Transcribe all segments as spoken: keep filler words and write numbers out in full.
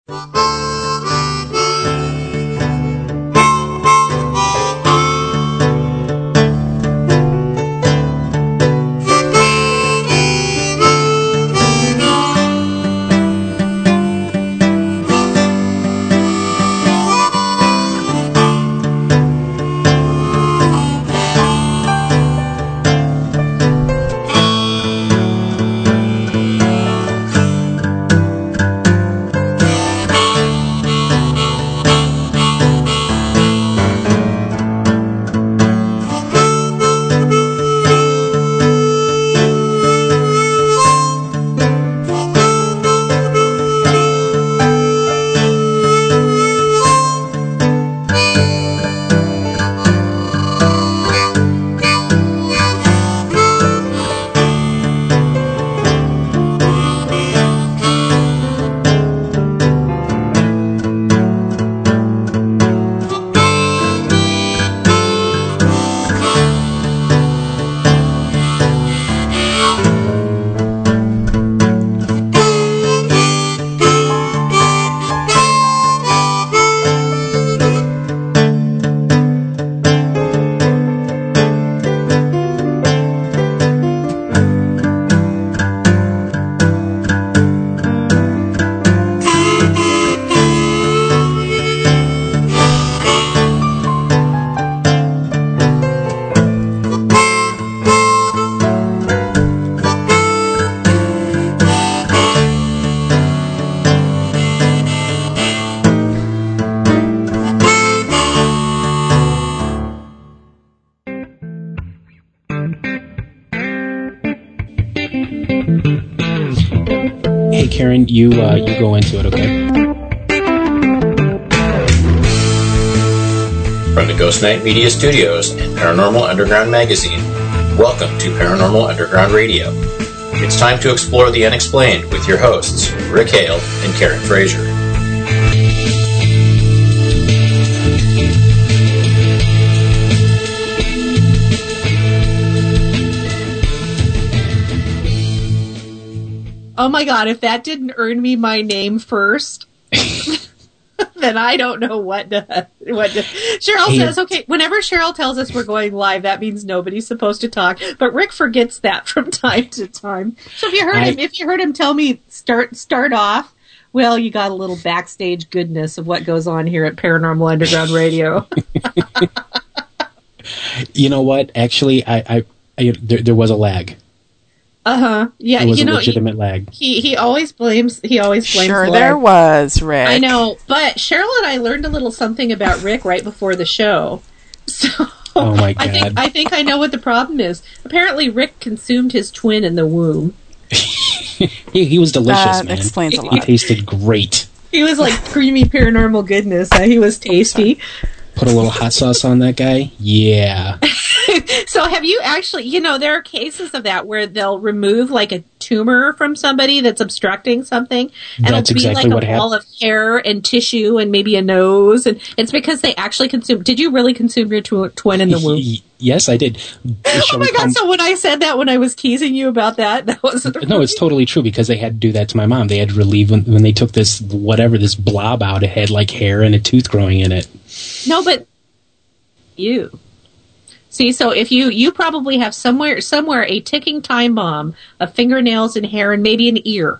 Hey, Karen, you uh, you go into it, okay? From the Ghost Night Media Studios and Paranormal Underground Magazine, welcome to Paranormal Underground Radio. It's time to explore the unexplained with your hosts, Rick Hale and Karen Frazier. Oh my God, if that didn't earn me my name first, then I don't know what to, what to. Cheryl hey. says, okay, whenever Cheryl tells us we're going live, that means nobody's supposed to talk. But Rick forgets that from time to time. So if you heard I, him, if you heard him tell me start start off, well, you got a little backstage goodness of what goes on here at Paranormal Underground Radio. You know what? Actually, I, I, I there, there was a lag. Uh huh. Yeah, it was you a know, legitimate lag. He he always blames. He always blames. Sure, lag. there was, Rick. I know, but Cheryl and I learned a little something about Rick right before the show. So, oh my God! I think I think I know what the problem is. Apparently, Rick consumed his twin in the womb. he, he was delicious, that man. Explains a lot. He tasted great. He was like creamy paranormal goodness. Uh, he was tasty. Put a little hot sauce on that guy. Yeah. So have you actually, you know, there are cases of that where they'll remove like a tumor from somebody that's obstructing something, and that's it'll be exactly like what a ball happened. of hair and tissue and maybe a nose, and it's because they actually consume. Did you really consume your tw- twin in the womb? Yes, I did. Oh my God! Come- so when I said that, when I was teasing you about that, that was no, it's totally true, because they had to do that to my mom. They had to relieve when, when they took this whatever this blob out. It had like hair and a tooth growing in it. No, but you. See, so if you, you probably have somewhere somewhere a ticking time bomb of fingernails and hair and maybe an ear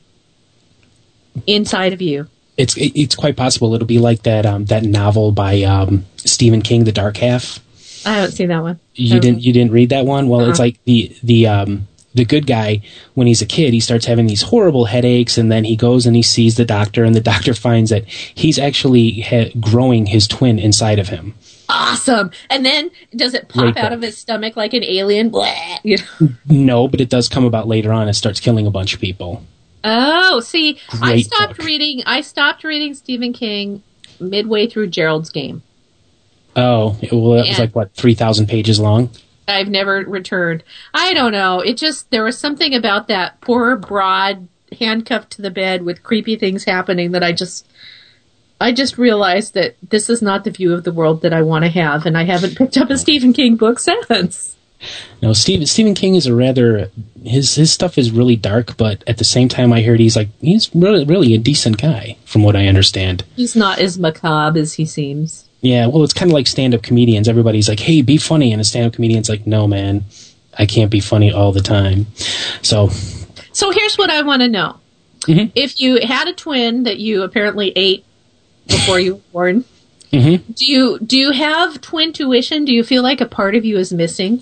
inside of you. It's it, it's quite possible. It'll be like that um, that novel by um, Stephen King, The Dark Half. I haven't seen that one. You didn't you didn't read that one? Well, uh-huh. It's like the the um, the good guy, when he's a kid, he starts having these horrible headaches, and then he goes and he sees the doctor, and the doctor finds that he's actually ha- growing his twin inside of him. Awesome. And then does it pop Great out book. of his stomach like an alien? Blah, you know? No, but it does come about later on. It starts killing a bunch of people. Oh, see, Great I stopped book. reading. I stopped reading Stephen King midway through Gerald's Game. Oh, well, that was Yeah. like, what, three thousand pages long? I've never returned. I don't know. It just, there was something about that poor broad handcuffed to the bed with creepy things happening that I just, I just realized that this is not the view of the world that I want to have, and I haven't picked up a Stephen King book since. No, Stephen Stephen King is a rather his his stuff is really dark, but at the same time, I heard he's like he's really really a decent guy, from what I understand. He's not as macabre as he seems. Yeah, well, it's kind of like stand-up comedians. Everybody's like, "Hey, be funny," and a stand-up comedian's like, "No, man, I can't be funny all the time." So, so here's what I want to know: mm-hmm. if you had a twin that you apparently ate before you were born, mm-hmm. do you do you have twin tuition? Do you feel like a part of you is missing?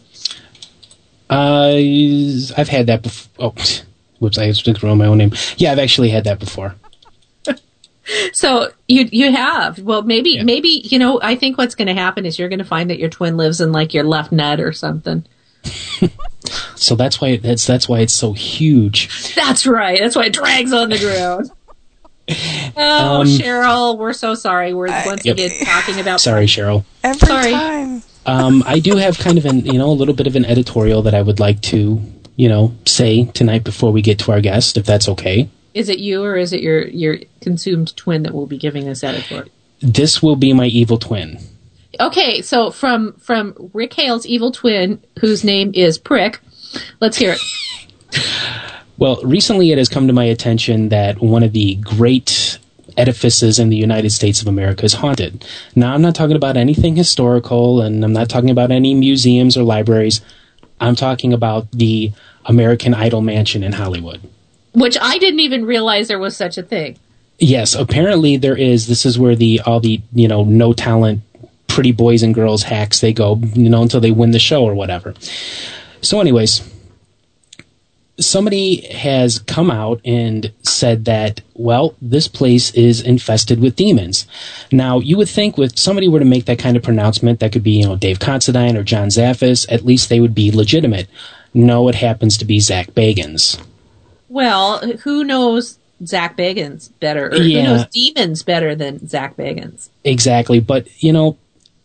Uh, I've had that before. Oh, whoops! I just throw my own name. Yeah, I've actually had that before. So you you have well maybe yeah. maybe you know I think what's going to happen is you're going to find that your twin lives in like your left nut or something. So that's why that's that's why it's so huge. That's right. That's why it drags on the ground. Oh, um, Cheryl, we're so sorry. We're I, once again yep. talking about. Sorry, Cheryl. Every sorry. time. Um, I do have kind of an you know a little bit of an editorial that I would like to you know say tonight before we get to our guest, if that's okay. Is it you or is it your, your consumed twin that will be giving this editorial? This will be my evil twin. Okay, so from from Rick Hale's evil twin, whose name is Prick, let's hear it. Well, recently it has come to my attention that one of the great edifices in the United States of America is haunted. Now, I'm not talking about anything historical, and I'm not talking about any museums or libraries. I'm talking about the American Idol Mansion in Hollywood. Which I didn't even realize there was such a thing. Yes, apparently there is. This is where the all the, you know, no talent, pretty boys and girls hacks, they go, you know, until they win the show or whatever. So anyways, somebody has come out and said that, well, this place is infested with demons. Now, you would think if somebody were to make that kind of pronouncement, that could be, you know, Dave Considine or John Zaffis, at least they would be legitimate. No, it happens to be Zach Bagans. Well, who knows Zach Bagans better? Or yeah. Who knows demons better than Zach Bagans? Exactly. But, you know,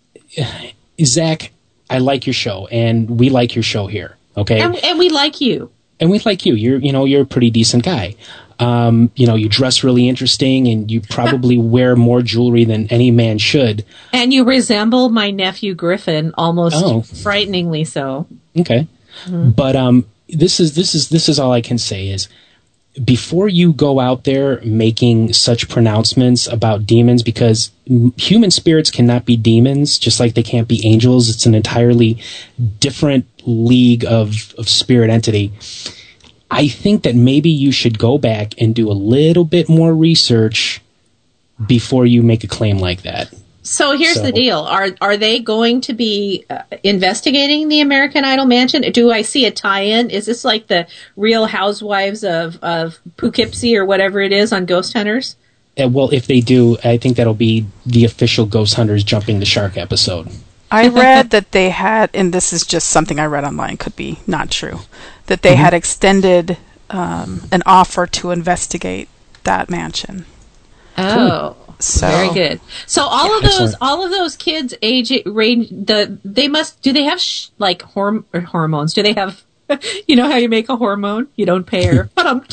Zach, I like your show, and we like your show here, okay? And, and we like you. And we like you. You're, you know, you're a pretty decent guy. Um, you know, you dress really interesting, and you probably wear more jewelry than any man should. And you resemble my nephew Griffin, almost oh. frighteningly so. Okay. Mm-hmm. But, um... This is this is this is all I can say is before you go out there making such pronouncements about demons, because human spirits cannot be demons, just like they can't be angels. It's an entirely different league of, of spirit entity. I think that maybe you should go back and do a little bit more research before you make a claim like that. So here's so. the deal. Are are they going to be uh, investigating the American Idol Mansion? Do I see a tie-in? Is this like the Real Housewives of, of Poughkeepsie or whatever it is on Ghost Hunters? Uh, well, if they do, I think that'll be the official Ghost Hunters Jumping the Shark episode. I read that they had, and this is just something I read online, could be not true, that they mm-hmm. had extended um, an offer to investigate that mansion. Oh. Cool. So, very good. So all yeah, of those, excellent. all of those kids age range. The they must. Do they have sh- like horm- or hormones? Do they have? You know how you make a hormone? You don't pay her. But um,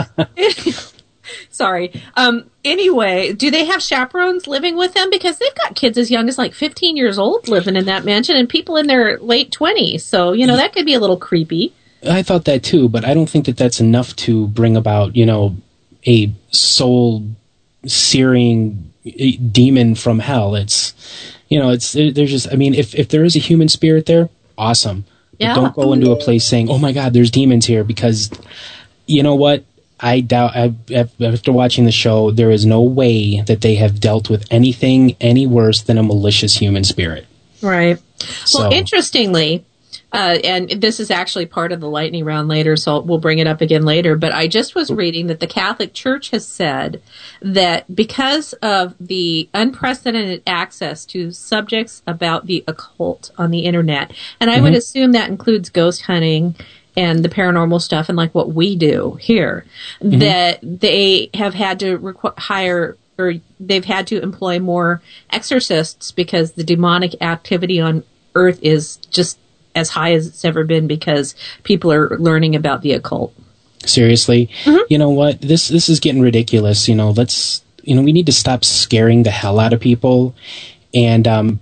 sorry. Um. Anyway, do they have chaperones living with them? Because they've got kids as young as like fifteen years old living in that mansion, and people in their late twenties. So you know that could be a little creepy. I thought that too, but I don't think that that's enough to bring about, you know, a soul searing demon from hell. It's, you know, it's there's just, I mean, if if there is a human spirit there, awesome. Yeah. But don't go into a place saying, "Oh my God, there's demons here," because you know what? I doubt. I, after watching the show, there is no way that they have dealt with anything any worse than a malicious human spirit. Right. So, well, interestingly. Uh, and this is actually part of the lightning round later, so we'll bring it up again later. But I just was reading that the Catholic Church has said that because of the unprecedented access to subjects about the occult on the internet, and I mm-hmm. would assume that includes ghost hunting and the paranormal stuff and like what we do here, mm-hmm. that they have had to requ- hire or they've had to employ more exorcists because the demonic activity on Earth is just as high as it's ever been because people are learning about the occult. Seriously, mm-hmm. you know what? This this is getting ridiculous. You know, let's you know we need to stop scaring the hell out of people. And um,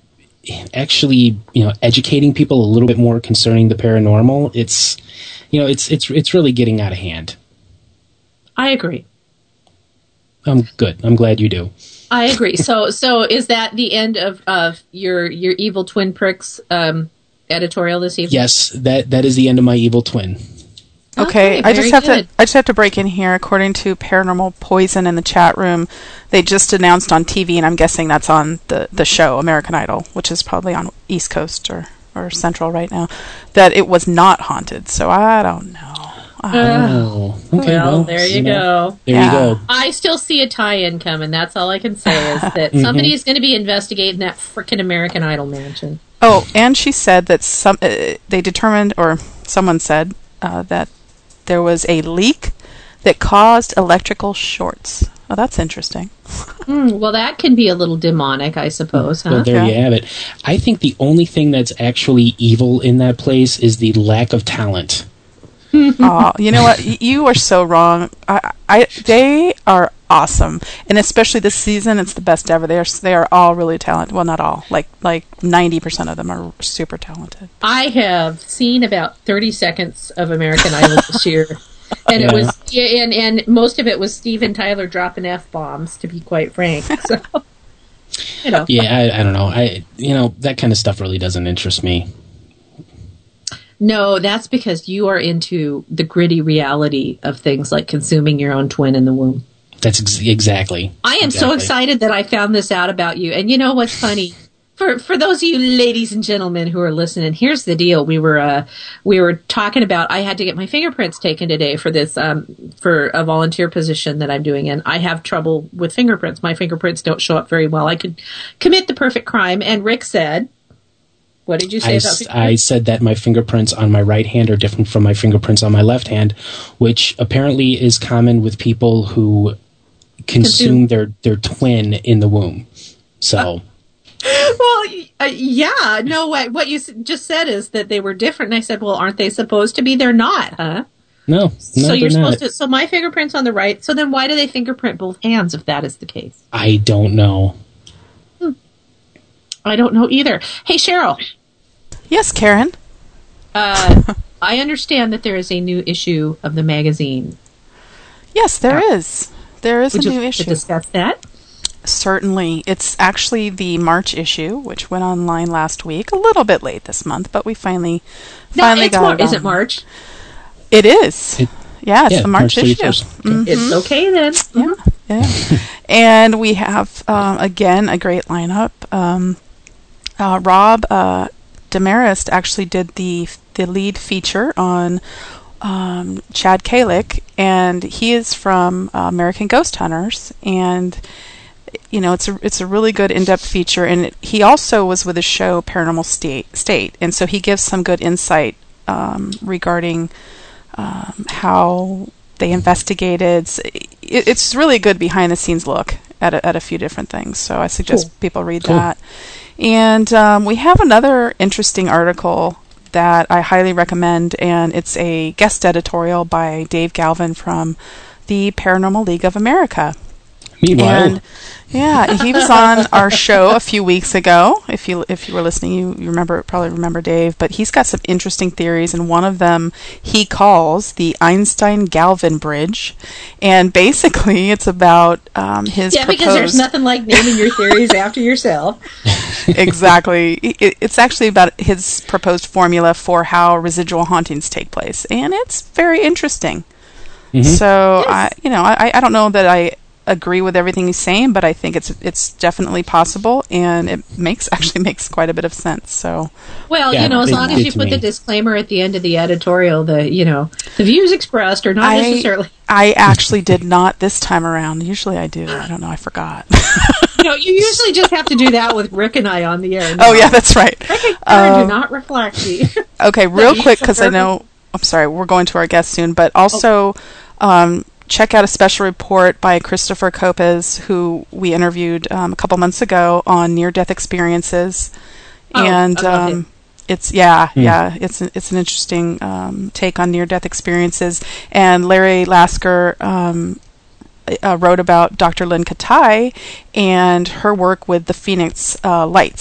actually, you know, educating people a little bit more concerning the paranormal, it's, you know, it's it's it's really getting out of hand. I agree. I'm good. I'm glad you do. I agree. So, so is that the end of, of your your evil twin pricks um, editorial this evening? Yes, that that is the end of my evil twin. Okay, Okay, I just very have good. to I just have to break in here. According to Paranormal Poison in the chat room, they just announced on T V, and I'm guessing that's on the, the show American Idol, which is probably on East Coast or, or Central right now, that it was not haunted. So I don't know. I don't know. Oh, okay. Well, Well, there you know, go. There Yeah. you go. I still see a tie-in coming. That's all I can say is that Mhm. somebody is going to be investigating that frickin' American Idol mansion. Oh, and she said that some uh, they determined, or someone said uh, that there was a leak that caused electrical shorts. Oh, that's interesting. Mm, well, that can be a little demonic, I suppose, huh? Well, there Yeah. you have it. I think the only thing that's actually evil in that place is the lack of talent. Oh, you know what? Y- You are so wrong. I, I, they are awesome, and especially this season, it's the best ever. They are, they are all really talented. Well, not all. Like, like ninety percent of them are super talented. I have seen about thirty seconds of American Idol this year. And Yeah. it was, yeah, and, and most of it was Steven Tyler dropping F-bombs, to be quite frank. So, you know. Yeah, I, I don't know. I you know that kind of stuff really doesn't interest me. No, that's because you are into the gritty reality of things like consuming your own twin in the womb. That's ex- exactly. I am so exactly. excited that I found this out about you. And you know what's funny? For for those of you ladies and gentlemen who are listening, here's the deal. We were uh, we were talking about I had to get my fingerprints taken today for this um, for a volunteer position that I'm doing, and I have trouble with fingerprints. My fingerprints don't show up very well. I could commit the perfect crime. And Rick said, "What did you say I, about s- fingerprints?" I said that my fingerprints on my right hand are different from my fingerprints on my left hand, which apparently is common with people who consume, Consume. their, their twin in the womb. So, Well, uh, yeah, no. What what you s- just said is that they were different, and I said, "Well, aren't they supposed to be? They're not, huh?" no, no, so you're they're supposed not. to. So my fingerprints on the right. So then, why do they fingerprint both hands if that is the case? I don't know. I don't know either. Hey, Cheryl. Yes, Karen. Uh, I understand that there is a new issue of the magazine. Yes, there is. There is Would a you new like to issue. discuss that? Certainly. It's actually the March issue, which went online last week. A little bit late this month, but we finally No, finally it's got Mar- it. is it on. March? It is. It- yeah, it's yeah, the March, March issue. thirty-first. Mhm. It's okay then. Yeah, yeah. And we have um, again a great lineup. Um, uh, Rob uh, Demarest actually did the the lead feature on um, Chad Kalick, and he is from uh, American Ghost Hunters, and you know it's a it's a really good in-depth feature. And it, he also was with the show Paranormal State, State, and so he gives some good insight um, regarding um, how they investigated. It, it's really a good behind-the-scenes look at a, at a few different things. So I suggest Cool. people read Cool. that. And um, we have another interesting article that I highly recommend, and it's a guest editorial by Dave Galvin from the Paranormal League of America. Meanwhile, And yeah, he was on our show a few weeks ago. If you if you were listening, you, you remember probably remember Dave. But he's got some interesting theories, and one of them he calls the Einstein-Galvin bridge. And basically, it's about um, his Yeah, proposed. because there's nothing like naming your theories after yourself. Exactly. It, it's actually about his proposed formula for how residual hauntings take place, and it's very interesting. Mhm. So, Yes. I, you know, I, I don't know that I agree with everything he's saying, but I think it's it's definitely possible, and it makes actually makes quite a bit of sense. So, Well, Yeah, you know, as it long as did you to put me. the disclaimer at the end of the editorial, the you know the views expressed are not I- necessarily. I actually did not this time around. Usually I do. I don't know. I forgot. You know, you usually just have to do that with Rick and I on the air. Oh yeah, that's right. Rick and Karen Um, do not reflect the. Okay, real you quick, so because I know, I'm sorry, we're going to our guest soon, but also um, check out a special report by Christopher Copes, who we interviewed um, a couple months ago on near-death experiences. Oh, and I love um, it. it's, yeah, yeah, it's an, it's an interesting um, take on near-death experiences. And Larry Lasker um, uh, wrote about Doctor Lynn Katai and her work with the Phoenix uh, Lights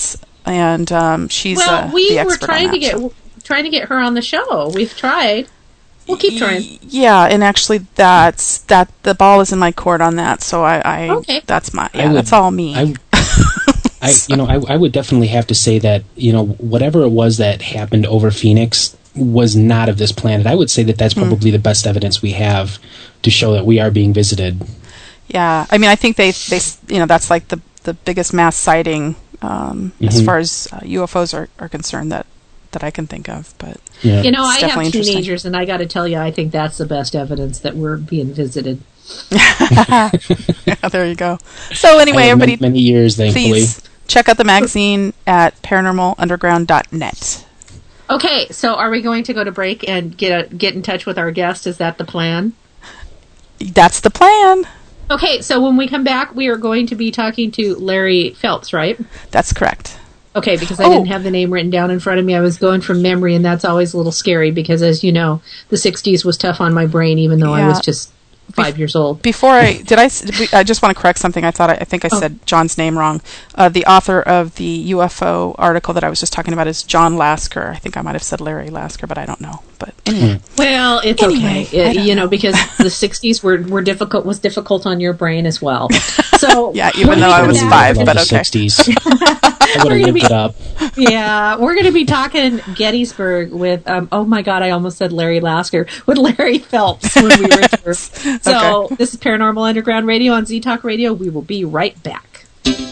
and um, she's well, uh, we the were expert trying on to that, get so. trying to get her on the show. We've tried. We'll keep trying. Yeah, and actually, that's that. The ball is in my court on that. So I, I okay. that's my yeah. would, that's all me. I, I you know, I, I would definitely have to say that you know whatever it was that happened over Phoenix was not of this planet. I would say that that's probably mm. the best evidence we have to show that we are being visited. Yeah, I mean, I think they they you know that's like the the biggest mass sighting um, mm-hmm. as far as uh, U F Os are, are concerned that. that I can think of, but yeah. you know, I have teenagers, and I got to tell you, I think that's the best evidence that we're being visited. Yeah, there you go. So anyway, everybody, many, many years, thankfully. Please check out the magazine at paranormal underground dot net. Okay, so are we going to go to break and get a, get in touch with our guest? Is that the plan? That's the plan. Okay, so when we come back, we are going to be talking to Larry Phelps, right? That's correct. Okay, because I oh. didn't have the name written down in front of me. I was going from memory, and that's always a little scary because, as you know, the sixties was tough on my brain, even though yeah. I was just five Be- years old. Before I did, I, I just want to correct something. I thought I, I think I oh. said John's name wrong. Uh, the author of the U F O article that I was just talking about is John Lasker. I think I might have said Larry Lasker, but I don't know. But anyway, well, it's anyway, okay, it, you know, know, because the sixties were, were difficult was difficult on your brain as well. So yeah, even though I was five, but okay. sixties. I would have lived it up. Yeah, we're going to be talking Gettysburg with, um, oh my God, I almost said Larry Lasker, with Larry Phelps when we were here. So okay. This is Paranormal Underground Radio on Z Talk Radio. We will be right back.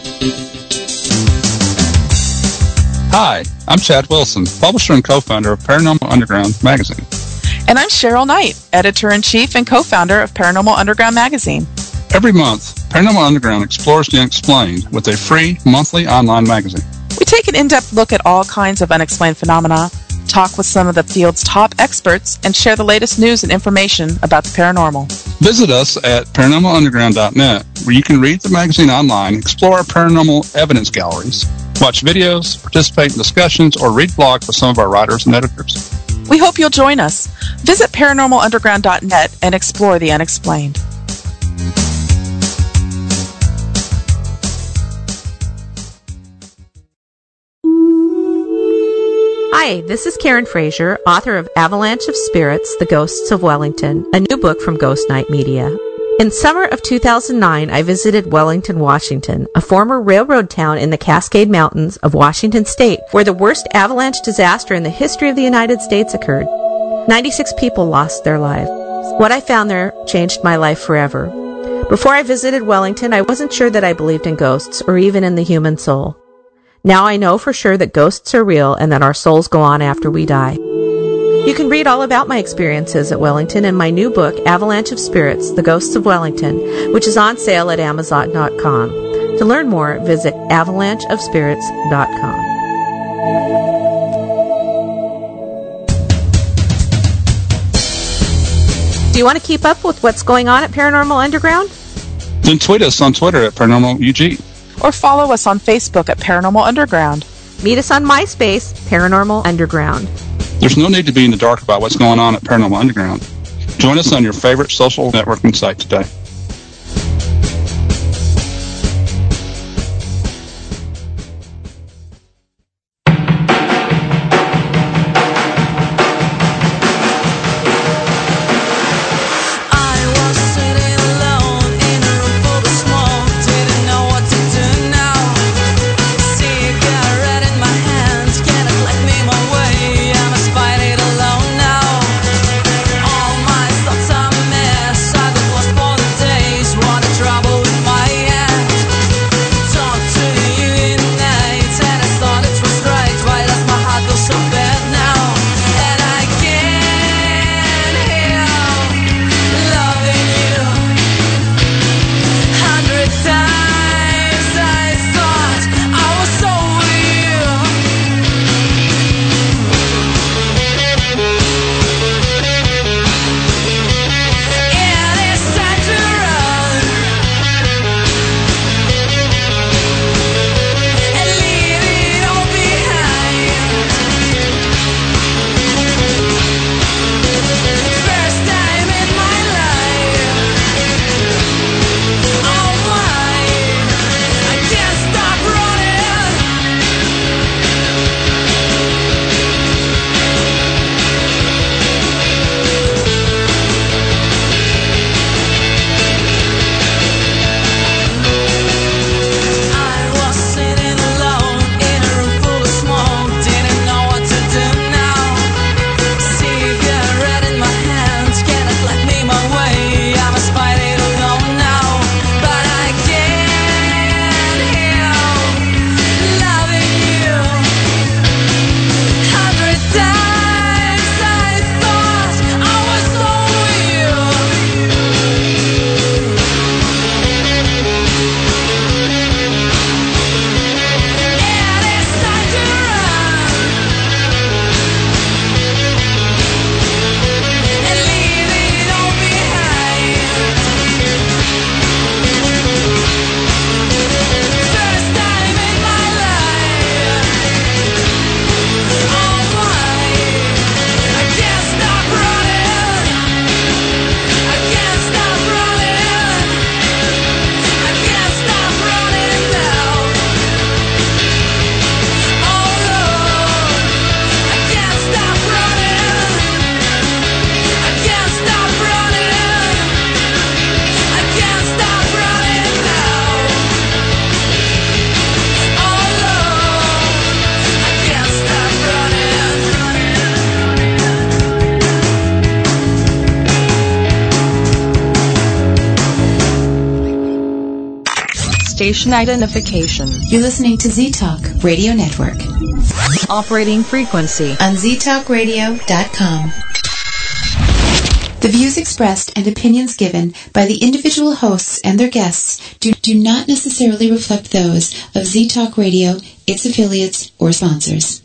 Hi, I'm Chad Wilson, publisher and co-founder of Paranormal Underground magazine. And I'm Cheryl Knight, editor-in-chief and co-founder of Paranormal Underground magazine. Every month, Paranormal Underground explores the unexplained with a free monthly online magazine. We take an in-depth look at all kinds of unexplained phenomena, talk with some of the field's top experts, and share the latest news and information about the paranormal. Visit us at paranormal underground dot net, where you can read the magazine online, explore our paranormal evidence galleries, watch videos, participate in discussions, or read blogs with some of our writers and editors. We hope you'll join us. Visit paranormal underground dot net and explore the unexplained. Hi, this is Karen Frazier, author of Avalanche of Spirits, The Ghosts of Wellington, a new book from Ghost Night Media. In summer of two thousand nine, I visited Wellington, Washington, a former railroad town in the Cascade Mountains of Washington State, where the worst avalanche disaster in the history of the United States occurred. ninety-six people lost their lives. What I found there changed my life forever. Before I visited Wellington, I wasn't sure that I believed in ghosts or even in the human soul. Now I know for sure that ghosts are real and that our souls go on after we die. You can read all about my experiences at Wellington in my new book, Avalanche of Spirits, The Ghosts of Wellington, which is on sale at amazon dot com. To learn more, visit avalanche of spirits dot com. Do you want to keep up with what's going on at Paranormal Underground? Then tweet us on Twitter at Paranormal U G. Or follow us on Facebook at Paranormal Underground. Meet us on MySpace, Paranormal Underground. There's no need to be in the dark about what's going on at Paranormal Underground. Join us on your favorite social networking site today. For the Station identification. You're listening to Z-Talk Radio Network. Operating frequency. On z talk radio dot com. The views expressed and opinions given by the individual hosts and their guests do, do not necessarily reflect those of Z-Talk Radio, its affiliates, or sponsors.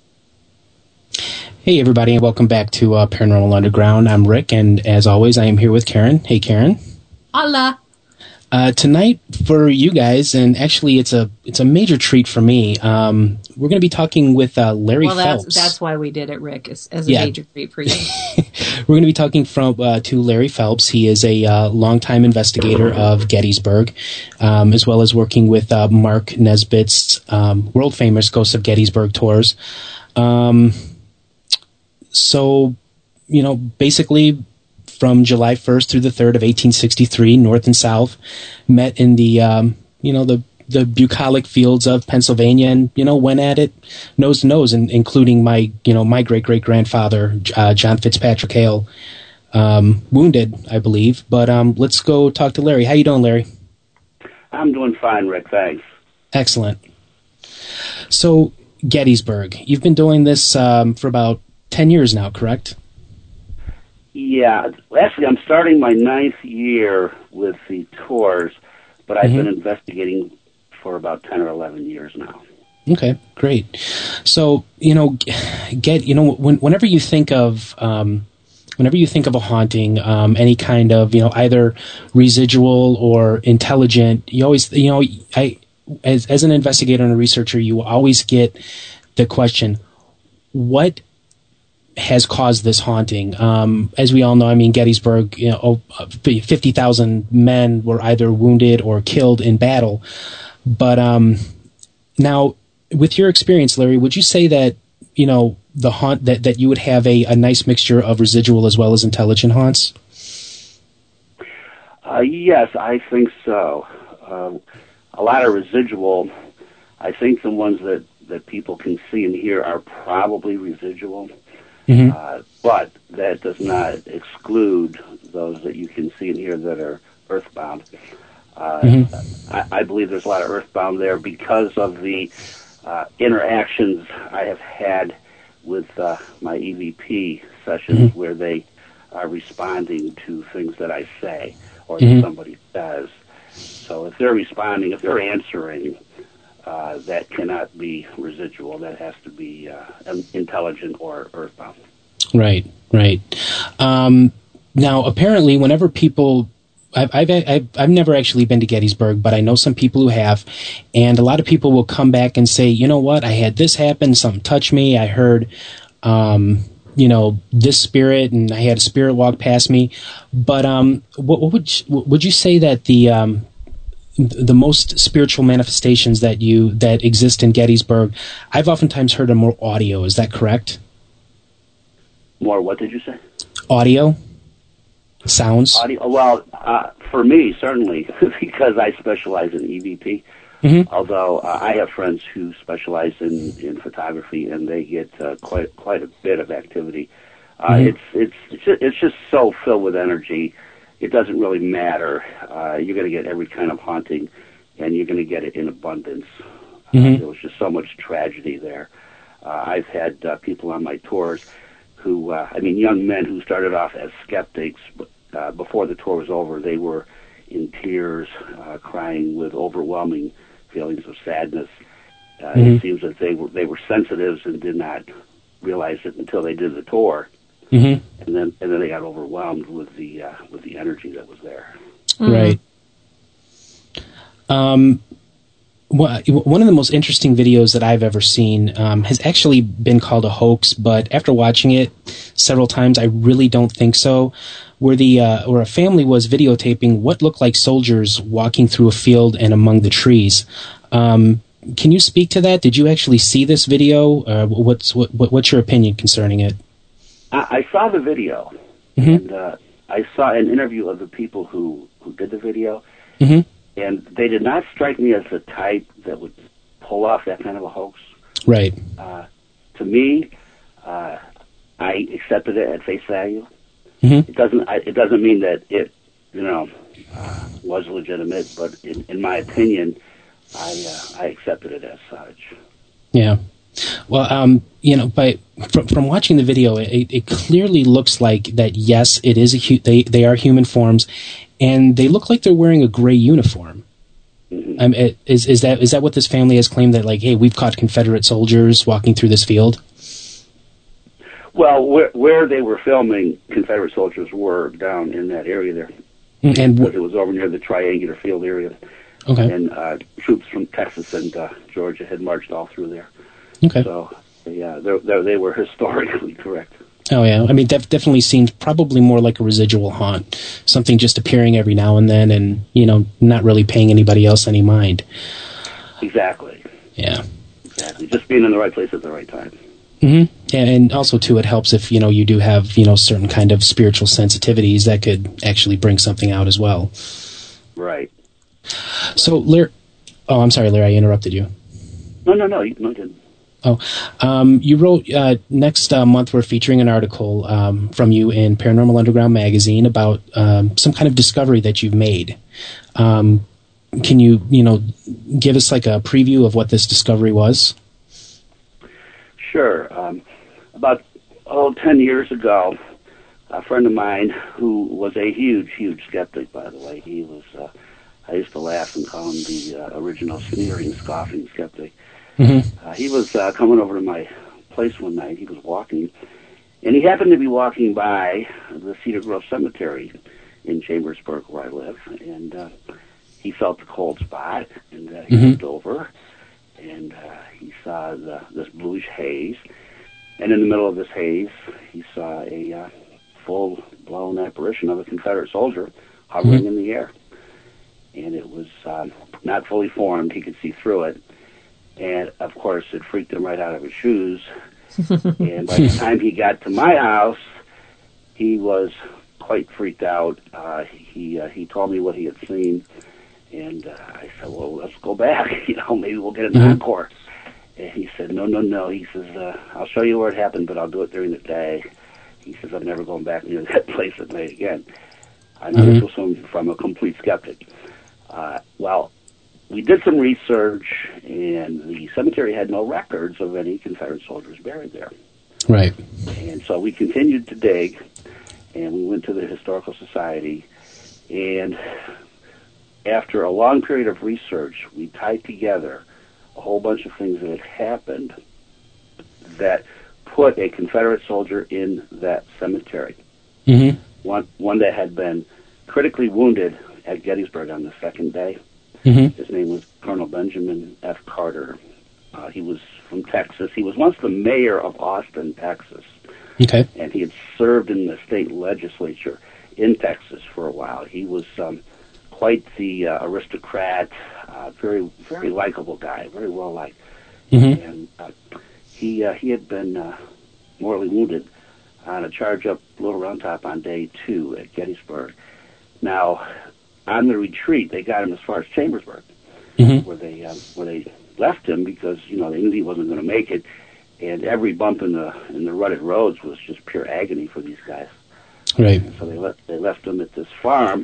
Hey everybody, and welcome back to uh, Paranormal Underground. I'm Rick, and as always, I am here with Karen. Hey Karen. Hola. Uh, tonight for you guys, and actually it's a it's a major treat for me. Um, we're going to be talking with uh, Larry well, that's, Phelps. That's why we did it, Rick, as, as a yeah. major treat for you. We're going to be talking from uh, to Larry Phelps. He is a uh, longtime investigator of Gettysburg, um, as well as working with uh, Mark Nesbitt's um, world famous Ghosts of Gettysburg tours. Um, so, you know, basically, from July first through the third of eighteen sixty-three, North and South met in the, um, you know, the, the bucolic fields of Pennsylvania and, you know, went at it nose to nose, and, including my, you know, my great-great-grandfather, uh, John Fitzpatrick Hale, um, wounded, I believe. But um, let's go talk to Larry. How you doing, Larry? I'm doing fine, Rick. Thanks. Excellent. So, Gettysburg, you've been doing this um, for about ten years now, correct? Yeah, actually, I'm starting my ninth year with the tours, but I've mm-hmm. been investigating for about ten or eleven years now. Okay, great. So, you know, get you know, when, whenever you think of um, whenever you think of a haunting, um, any kind of, you know, either residual or intelligent, you always, you know, I as as an investigator and a researcher, you always get the question, what has caused this haunting? Um, as we all know, I mean, Gettysburg, you know, fifty thousand men were either wounded or killed in battle. But um, now, with your experience, Larry, would you say that, you know, the haunt that, that you would have a, a nice mixture of residual as well as intelligent haunts? Uh, yes, I think so. Uh, a lot of residual. I think the ones that, that people can see and hear are probably residual. Mm-hmm. Uh, but that does not exclude those that you can see and hear that are earthbound. Uh, mm-hmm. I, I believe there's a lot of earthbound there because of the uh, interactions I have had with uh, my E V P sessions mm-hmm. where they are responding to things that I say or mm-hmm. that somebody says. So if they're responding, if they're answering, Uh, that cannot be residual. That has to be uh, intelligent or earthbound. Right, right. Um, now, apparently, whenever people, I've, I've I've I've never actually been to Gettysburg, but I know some people who have, and a lot of people will come back and say, you know what, I had this happen, something touched me, I heard, um, you know, this spirit, and I had a spirit walk past me. But um, what, what would you, would you say that the um, the most spiritual manifestations that you that exist in Gettysburg, I've oftentimes heard are more audio. Is that correct? More what did you say? Audio? Sounds? Audio. Well, uh, for me, certainly, because I specialize in E V P. Mm-hmm. Although uh, I have friends who specialize in, in photography, and they get uh, quite quite a bit of activity. Uh, mm-hmm. It's it's it's just, it's just so filled with energy. It doesn't really matter. Uh, you're going to get every kind of haunting, and you're going to get it in abundance. Mm-hmm. Uh, there was just so much tragedy there. Uh, I've had uh, people on my tours who, uh, I mean, young men who started off as skeptics, but uh, before the tour was over, they were in tears, uh, crying with overwhelming feelings of sadness. Uh, mm-hmm. It seems that they were they were sensitives and did not realize it until they did the tour. Mm-hmm. And then, and then they got overwhelmed with the uh, with the energy that was there. Mm-hmm. Right. Um, one of the most interesting videos that I've ever seen um, has actually been called a hoax, but after watching it several times, I really don't think so. Where the uh, where a family was videotaping what looked like soldiers walking through a field and among the trees. Um, can you speak to that? Did you actually see this video? Uh, what's what, what's your opinion concerning it? I saw the video, mm-hmm. and uh, I saw an interview of the people who, who did the video, mm-hmm. and they did not strike me as the type that would pull off that kind of a hoax. Right. Uh, to me, uh, I accepted it at face value. Mm-hmm. It doesn't. I, it doesn't mean that it, you know, uh, was legitimate. But in, in my opinion, I uh, I accepted it as such. Yeah. Well, um, you know, but from, from watching the video, it, it clearly looks like that. Yes, it is a hu- they they are human forms, and they look like they're wearing a gray uniform. Mm-hmm. Um, it, is is that is that what this family has claimed, that like, hey, we've caught Confederate soldiers walking through this field? Well, where, where they were filming, Confederate soldiers were down in that area there, and because it was over near the triangular field area. Okay. And uh, troops from Texas and uh, Georgia had marched all through there. Okay. So, yeah, they're, they're, they were historically correct. Oh, yeah. I mean, that definitely seems probably more like a residual haunt, something just appearing every now and then and, you know, not really paying anybody else any mind. Exactly. Yeah. Exactly. Just being in the right place at the right time. Mm-hmm. Yeah, and also, too, it helps if, you know, you do have, you know, certain kind of spiritual sensitivities that could actually bring something out as well. Right. So, Larry... Oh, I'm sorry, Larry, I interrupted you. No, no, no, you no, didn't. Oh, um, you wrote, uh, next uh, month we're featuring an article um, from you in Paranormal Underground magazine about um, some kind of discovery that you've made. Um, can you, you know, give us like a preview of what this discovery was? Sure. Um, about, oh, ten years ago, a friend of mine who was a huge, huge skeptic, by the way, he was, uh, I used to laugh and call him the uh, original sneering, scoffing skeptic. Mm-hmm. Uh, he was uh, coming over to my place one night. He was walking, and he happened to be walking by the Cedar Grove Cemetery in Chambersburg, where I live, and uh, he felt the cold spot, and uh, he mm-hmm. looked over, and uh, he saw the, this bluish haze, and in the middle of this haze, he saw a uh, full-blown apparition of a Confederate soldier hovering mm-hmm. in the air, and it was uh, not fully formed. He could see through it. And, of course, it freaked him right out of his shoes. And by the time he got to my house, he was quite freaked out. Uh, he uh, he told me what he had seen. And uh, I said, well, let's go back. You know, maybe we'll get an mm-hmm. encore. And he said, no, no, no. He says, uh, I'll show you where it happened, but I'll do it during the day. He says, I'm never going back near that place at night again. I know mm-hmm. this was from, from a complete skeptic. Uh, well... We did some research, and the cemetery had no records of any Confederate soldiers buried there. Right. And so we continued to dig, and we went to the Historical Society, and after a long period of research, we tied together a whole bunch of things that had happened that put a Confederate soldier in that cemetery. Mm-hmm. One, one that had been critically wounded at Gettysburg on the second day. Mm-hmm. His name was Colonel Benjamin F. Carter. Uh, he was from Texas. He was once the mayor of Austin, Texas. Okay. And he had served in the state legislature in Texas for a while. He was um, quite the uh, aristocrat, uh, very, very likable guy, very well liked. Mm-hmm. And uh, he uh, he had been uh, mortally wounded on a charge up Little Round Top on day two at Gettysburg. Now, on the retreat, they got him as far as Chambersburg, mm-hmm. where they uh, where they left him because you know they knew he wasn't going to make it, and every bump in the in the rutted roads was just pure agony for these guys. Right. And so they left they left him at this farm,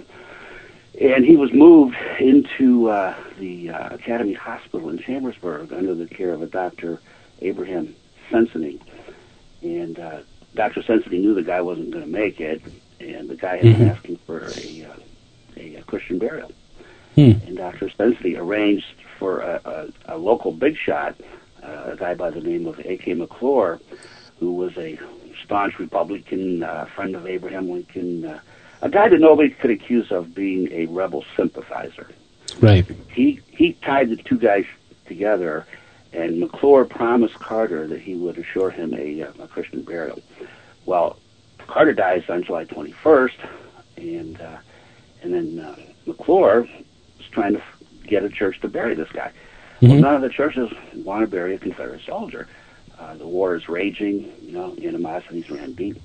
and he was moved into uh, the uh, Academy Hospital in Chambersburg under the care of a Doctor Abraham Senseney, and uh, Doctor Senseney knew the guy wasn't going to make it, and the guy had mm-hmm. been asking for a uh, A, a Christian burial. Hmm. And Doctor Senseney arranged for a, a, a local big shot, uh, a guy by the name of A K McClure, who was a staunch Republican, uh, friend of Abraham Lincoln, uh, a guy that nobody could accuse of being a rebel sympathizer. Right. He he tied the two guys together, and McClure promised Carter that he would assure him a, a Christian burial. Well, Carter dies on July twenty-first, and uh, And then uh, McClure was trying to f- get a church to bury this guy. Mm-hmm. Well, none of the churches want to bury a Confederate soldier. Uh, the war is raging, you know, animosities ran deep.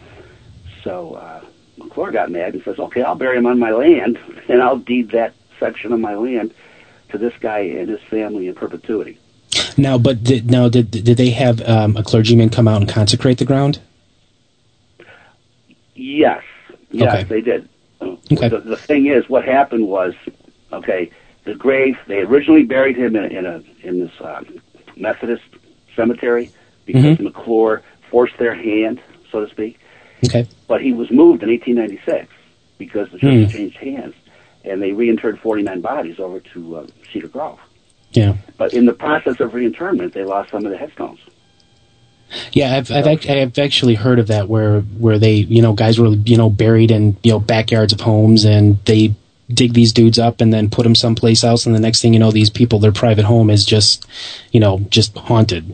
So uh, McClure got mad and says, okay, I'll bury him on my land, and I'll deed that section of my land to this guy and his family in perpetuity. Now, but did, now, did did they have um, a clergyman come out and consecrate the ground? Yes. Yes, okay. They did. Okay. The, the thing is, what happened was, okay, the grave. They originally buried him in, in a in this uh, Methodist cemetery because mm-hmm. McClure forced their hand, so to speak. Okay. But he was moved in eighteen ninety-six because the church mm. changed hands, and they reinterred forty-nine bodies over to uh, Cedar Grove. Yeah. But in the process of reinterment, they lost some of the headstones. Yeah, I've I've, act- I've actually heard of that where where they you know guys were you know buried in you know backyards of homes, and they dig these dudes up and then put them someplace else, and the next thing you know, these people, their private home is just you know just haunted.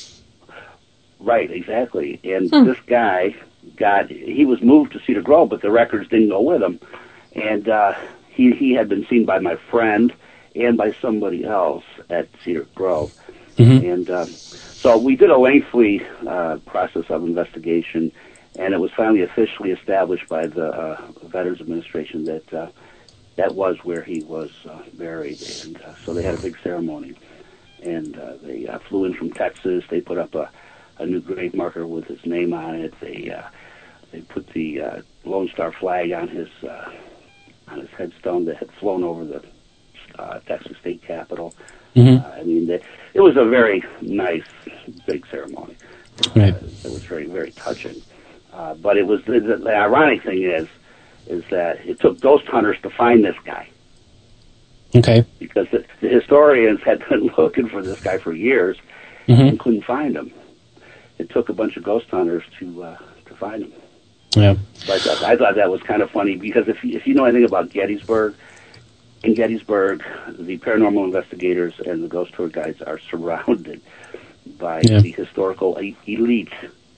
Right, exactly. And hmm. this guy got he was moved to Cedar Grove, but the records didn't go with him, and uh, he he had been seen by my friend and by somebody else at Cedar Grove, mm-hmm. and. Uh, So we did a lengthy uh, process of investigation, and it was finally officially established by the uh, Veterans Administration that uh, that was where he was uh, buried. And uh, so they had a big ceremony, and uh, they uh, flew in from Texas. They put up a, a new grave marker with his name on it. They uh, they put the uh, Lone Star flag on his uh, on his headstone that had flown over the uh, Texas State Capitol. Mm-hmm. Uh, I mean, they, it was a very nice, big ceremony. Right. Uh, it was very, very touching. Uh, but it was the, the, the ironic thing is, is that it took ghost hunters to find this guy. Okay. Because the, the historians had been looking for this guy for years mm-hmm. and couldn't find him. It took a bunch of ghost hunters to uh, to find him. Yeah. But uh, I thought that was kind of funny because if you, if you know anything about Gettysburg. In Gettysburg, the paranormal investigators and the ghost tour guides are surrounded by yeah. the historical elite.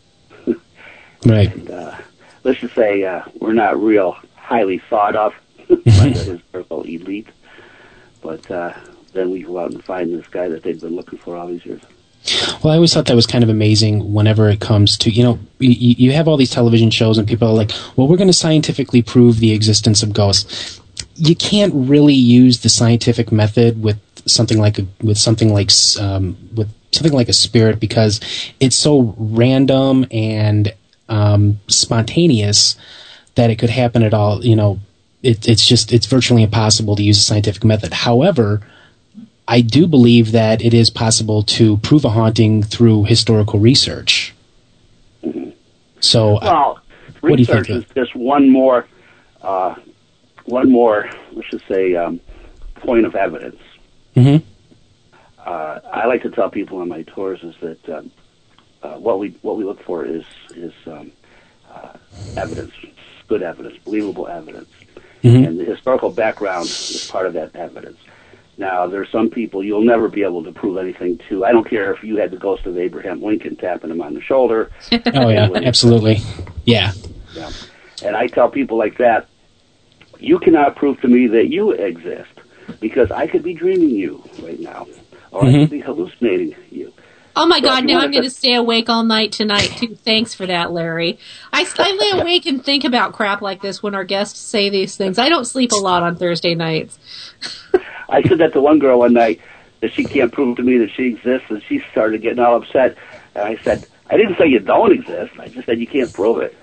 Right. And, uh, let's just say uh, we're not real highly thought of by the historical elite, but uh, then we go out and find this guy that they've been looking for all these years. Well, I always thought that was kind of amazing whenever it comes to, you know, you, you have all these television shows and people are like, well, we're going to scientifically prove the existence of ghosts. You can't really use the scientific method with something like a, with something like um, with something like a spirit because it's so random and um, spontaneous that it could happen at all. You know, it, it's just it's virtually impossible to use a scientific method. However, I do believe that it is possible to prove a haunting through historical research. Mm-hmm. So, well, what do you think? Research is just one more. Uh, One more, let's just say, um, point of evidence. Mm-hmm. Uh, I like to tell people on my tours is that uh, uh, what we what we look for is is um, uh, evidence, good evidence, believable evidence, mm-hmm. and the historical background is part of that evidence. Now, there are some people you'll never be able to prove anything to. I don't care if you had the ghost of Abraham Lincoln tapping him on the shoulder. Oh yeah, absolutely, yeah. Yeah, and I tell people like that. You cannot prove to me that you exist because I could be dreaming you right now, or mm-hmm. I could be hallucinating you. Oh my so God! Now I'm going to stay awake all night tonight too. Thanks for that, Larry. I, I lay awake and think about crap like this when our guests say these things. I don't sleep a lot on Thursday nights. I said that to one girl one night that she can't prove to me that she exists, and she started getting all upset. And I said, I didn't say you don't exist. I just said you can't prove it.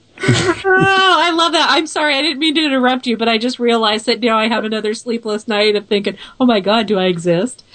Oh, I love that. I'm sorry, I didn't mean to interrupt you, but I just realized that now I have another sleepless night of thinking, oh my God, do I exist?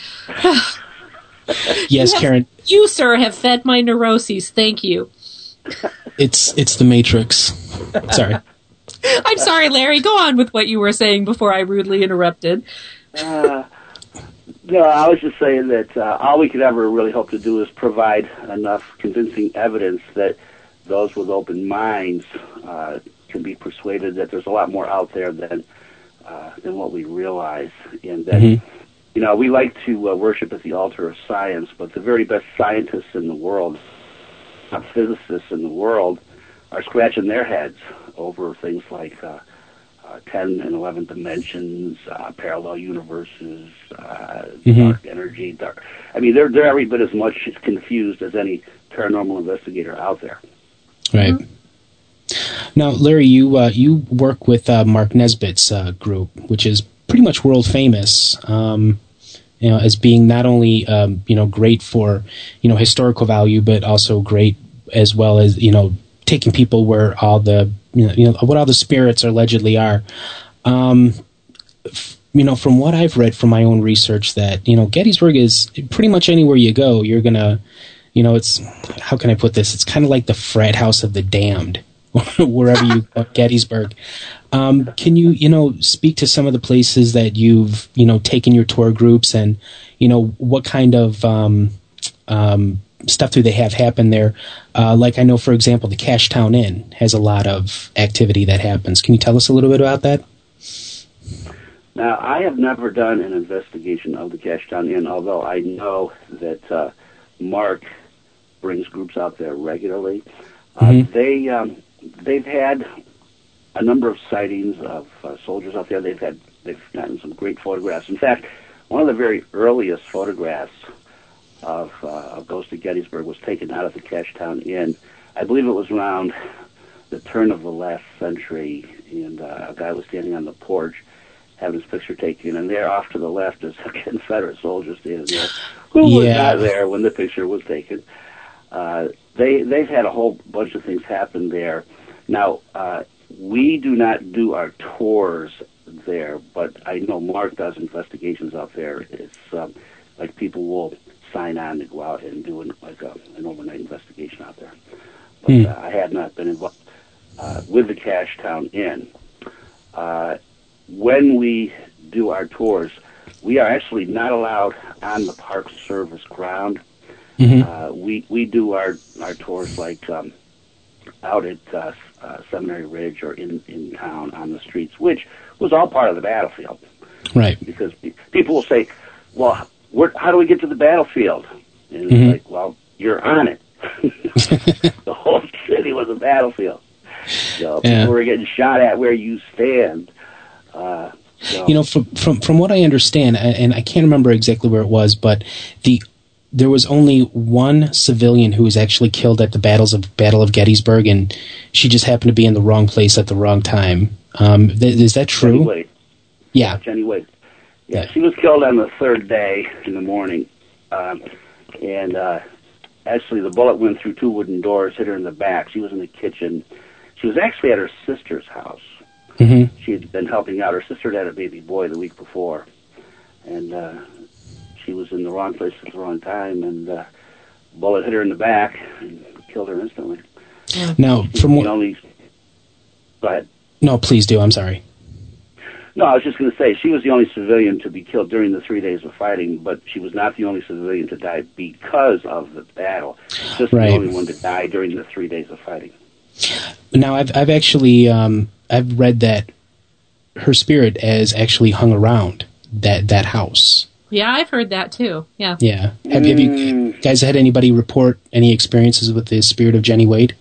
Yes, you have, Karen. You, sir, have fed my neuroses. Thank you. It's it's the Matrix. Sorry. I'm sorry, Larry. Go on with what you were saying before I rudely interrupted. uh, no, I was just saying that uh, all we could ever really hope to do is provide enough convincing evidence that those with open minds uh, can be persuaded that there's a lot more out there than uh, than what we realize, and that mm-hmm. you know we like to uh, worship at the altar of science, but the very best scientists in the world, not physicists in the world, are scratching their heads over things like uh, uh, ten and eleven dimensions, uh, parallel universes, uh, mm-hmm. dark energy. Dark. I mean, they're they're every bit as much confused as any paranormal investigator out there. Right. Now, Larry, you uh, you work with uh, Mark Nesbitt's uh, group, which is pretty much world famous, um, you know, as being not only um, you know great for you know historical value, but also great as well as you know taking people where all the you know, you know what all the spirits allegedly are. Um, f- you know, from what I've read from my own research, that, you know, Gettysburg is pretty much anywhere you go, you're going to, you know, it's, how can I put this? It's kind of like the frat house of the damned, wherever you go, Gettysburg. Um, can you, you know, speak to some of the places that you've, you know, taken your tour groups, and, you know, what kind of um, um, stuff do they have happen there? Uh, like I know, for example, the Cashtown Inn has a lot of activity that happens. Can you tell us a little bit about that? Now, I have never done an investigation of the Cashtown Inn, although I know that uh, Mark brings groups out there regularly. Uh, mm-hmm. They, um, they've had a number of sightings of uh, soldiers out there. They've had they've gotten some great photographs. In fact, one of the very earliest photographs of, uh, of Ghost of Gettysburg was taken out of the Cashtown Inn. I believe it was around the turn of the last century, and uh, a guy was standing on the porch having his picture taken, and there off to the left is a Confederate soldier standing there who yeah. was not there when the picture was taken. Uh, they, they've had a whole bunch of things happen there. Now, uh, we do not do our tours there, but I know Mark does investigations out there. It's um, like people will sign on to go out and do an, like a, an overnight investigation out there. But mm. uh, I had not been involved uh, with the Cashtown Inn. Uh, when we do our tours, we are actually not allowed on the Park Service ground. Mm-hmm. Uh, we we do our, our tours like um, out at uh, uh, Seminary Ridge or in, in town on the streets, which was all part of the battlefield. Right. Because pe- people will say, well, where, how do we get to the battlefield? And mm-hmm. it's like, well, you're on it. The whole city was a battlefield. So yeah. people were getting shot at where you stand. Uh, so. You know, from, from from what I understand, and I can't remember exactly where it was, but the there was only one civilian who was actually killed at the battles of Battle of Gettysburg, and she just happened to be in the wrong place at the wrong time. Um, th- is that true? Jenny Wade. Yeah. Jenny Wade. Yeah, she was killed on the third day in the morning, um, and uh, actually the bullet went through two wooden doors, hit her in the back. She was in the kitchen. She was actually at her sister's house. Mm-hmm. She had been helping out. Her sister had a baby boy the week before, and uh, she was in the wrong place at the wrong time, and uh, bullet hit her in the back and killed her instantly. Now, from what... Only... Go ahead. No, please do. I'm sorry. No, I was just going to say, she was the only civilian to be killed during the three days of fighting, but she was not the only civilian to die because of the battle. Just right. the only one to die during the three days of fighting. Now, I've I've actually um, I've read that her spirit has actually hung around that, that house. Yeah, I've heard that too. Yeah. Yeah. Have, have you guys had anybody report any experiences with the spirit of Jenny Wade?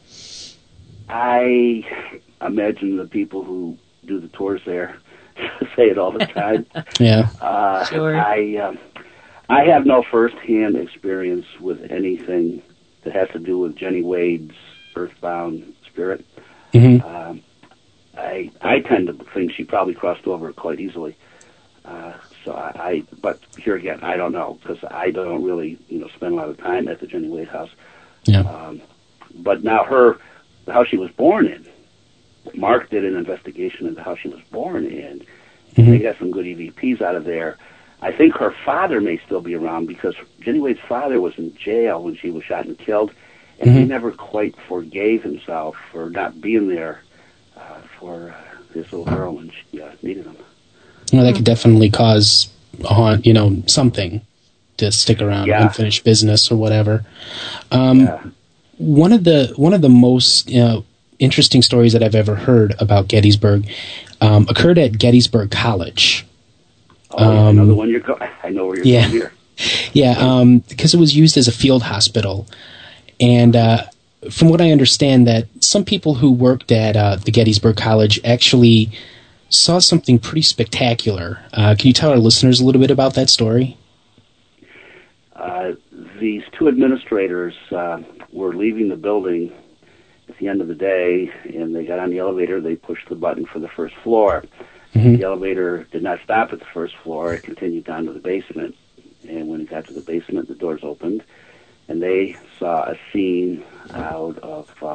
I imagine the people who do the tours there say it all the time. Yeah. Uh, sure. I um, I have no first-hand experience with anything that has to do with Jenny Wade's earthbound spirit. Mm-hmm. Um, I I tend to think she probably crossed over quite easily. Uh, so I, I, but here again, I don't know because I don't really, you know, spend a lot of time at the Jenny Wade house. Yeah. Um, but now her, the house she was born in, Mark did an investigation into how she was born in. Mm-hmm. They got some good E V Ps out of there. I think her father may still be around because Jenny Wade's father was in jail when she was shot and killed, and mm-hmm. he never quite forgave himself for not being there uh, for uh, his little girl when she uh, needed him. Well, that could definitely cause a haunt, you know, something to stick around, yeah. unfinished business or whatever. Um, yeah. One of the one of the most you know, interesting stories that I've ever heard about Gettysburg um, occurred at Gettysburg College. Oh, um, yeah, I know the one you're. Go- I know where you're yeah. going here. Yeah, um, because it was used as a field hospital, and uh, from what I understand, that some people who worked at uh, the Gettysburg College actually saw something pretty spectacular. Uh, can you tell our listeners a little bit about that story? Uh, these two administrators uh, were leaving the building at the end of the day, and they got on the elevator. They pushed the button for the first floor. Mm-hmm. The elevator did not stop at the first floor. It continued down to the basement. And when it got to the basement, the doors opened, and they saw a scene out of um,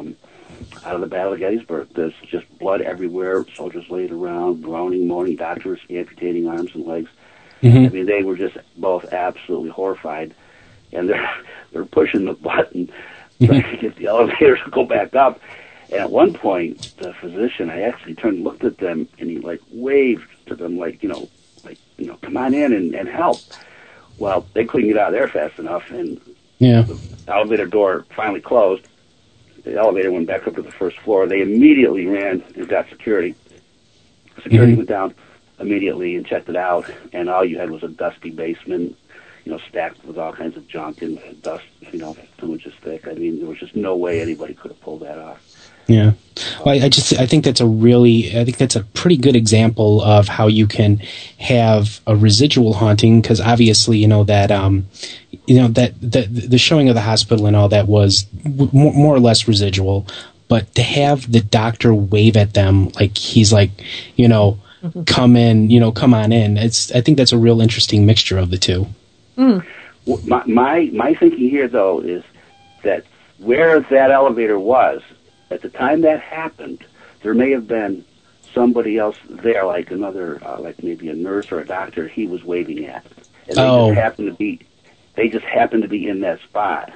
out of the Battle of Gettysburg. There's just blood everywhere, soldiers laid around, groaning, moaning, doctors amputating arms and legs. Mm-hmm. I mean, they were just both absolutely horrified, and they're they're pushing the button mm-hmm. trying to get the elevator to go back up. And at one point, the physician, I actually turned and looked at them, and he like waved to them, like you know, like you know, come on in and, and help. Well, they couldn't get out of there fast enough, and yeah. the elevator door finally closed. The elevator went back up to the first floor. They immediately ran and got security. Security mm-hmm. went down immediately and checked it out, and all you had was a dusty basement, you know, stacked with all kinds of junk and dust, you know, two inches thick. I mean, there was just no way anybody could have pulled that off. Yeah. Well, I just I think that's a really I think that's a pretty good example of how you can have a residual haunting, because obviously you know that um you know that the the showing of the hospital and all that was more, more or less residual, but to have the doctor wave at them like he's like you know mm-hmm. come in you know come on in, it's I think that's a real interesting mixture of the two. Mm. Well, my, my my thinking here though is that where that elevator was. At the time that happened, there may have been somebody else there, like another, uh, like maybe a nurse or a doctor he was waving at. And they oh. just happened to be, they just happened to be in that spot.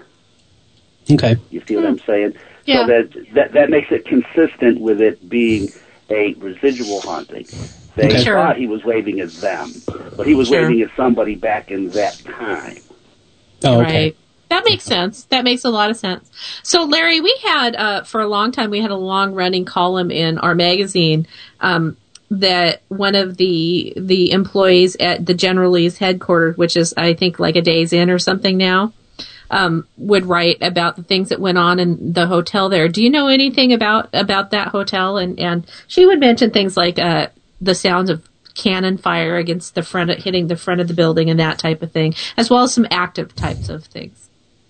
Okay. You see what I'm saying? Yeah. So that, that that makes it consistent with it being a residual haunting. They okay. Sure. thought he was waving at them, but he was Sure. waving at somebody back in that time. Oh, okay. Right. That makes sense. That makes a lot of sense. So, Larry, we had, uh, for a long time, we had a long-running column in our magazine um, that one of the the employees at the General Lee's headquarters, which is, I think, like a Days Inn or something now, um, would write about the things that went on in the hotel there. Do you know anything about, about that hotel? And, and she would mention things like uh, the sounds of cannon fire against the front, hitting the front of the building and that type of thing, as well as some active types of things.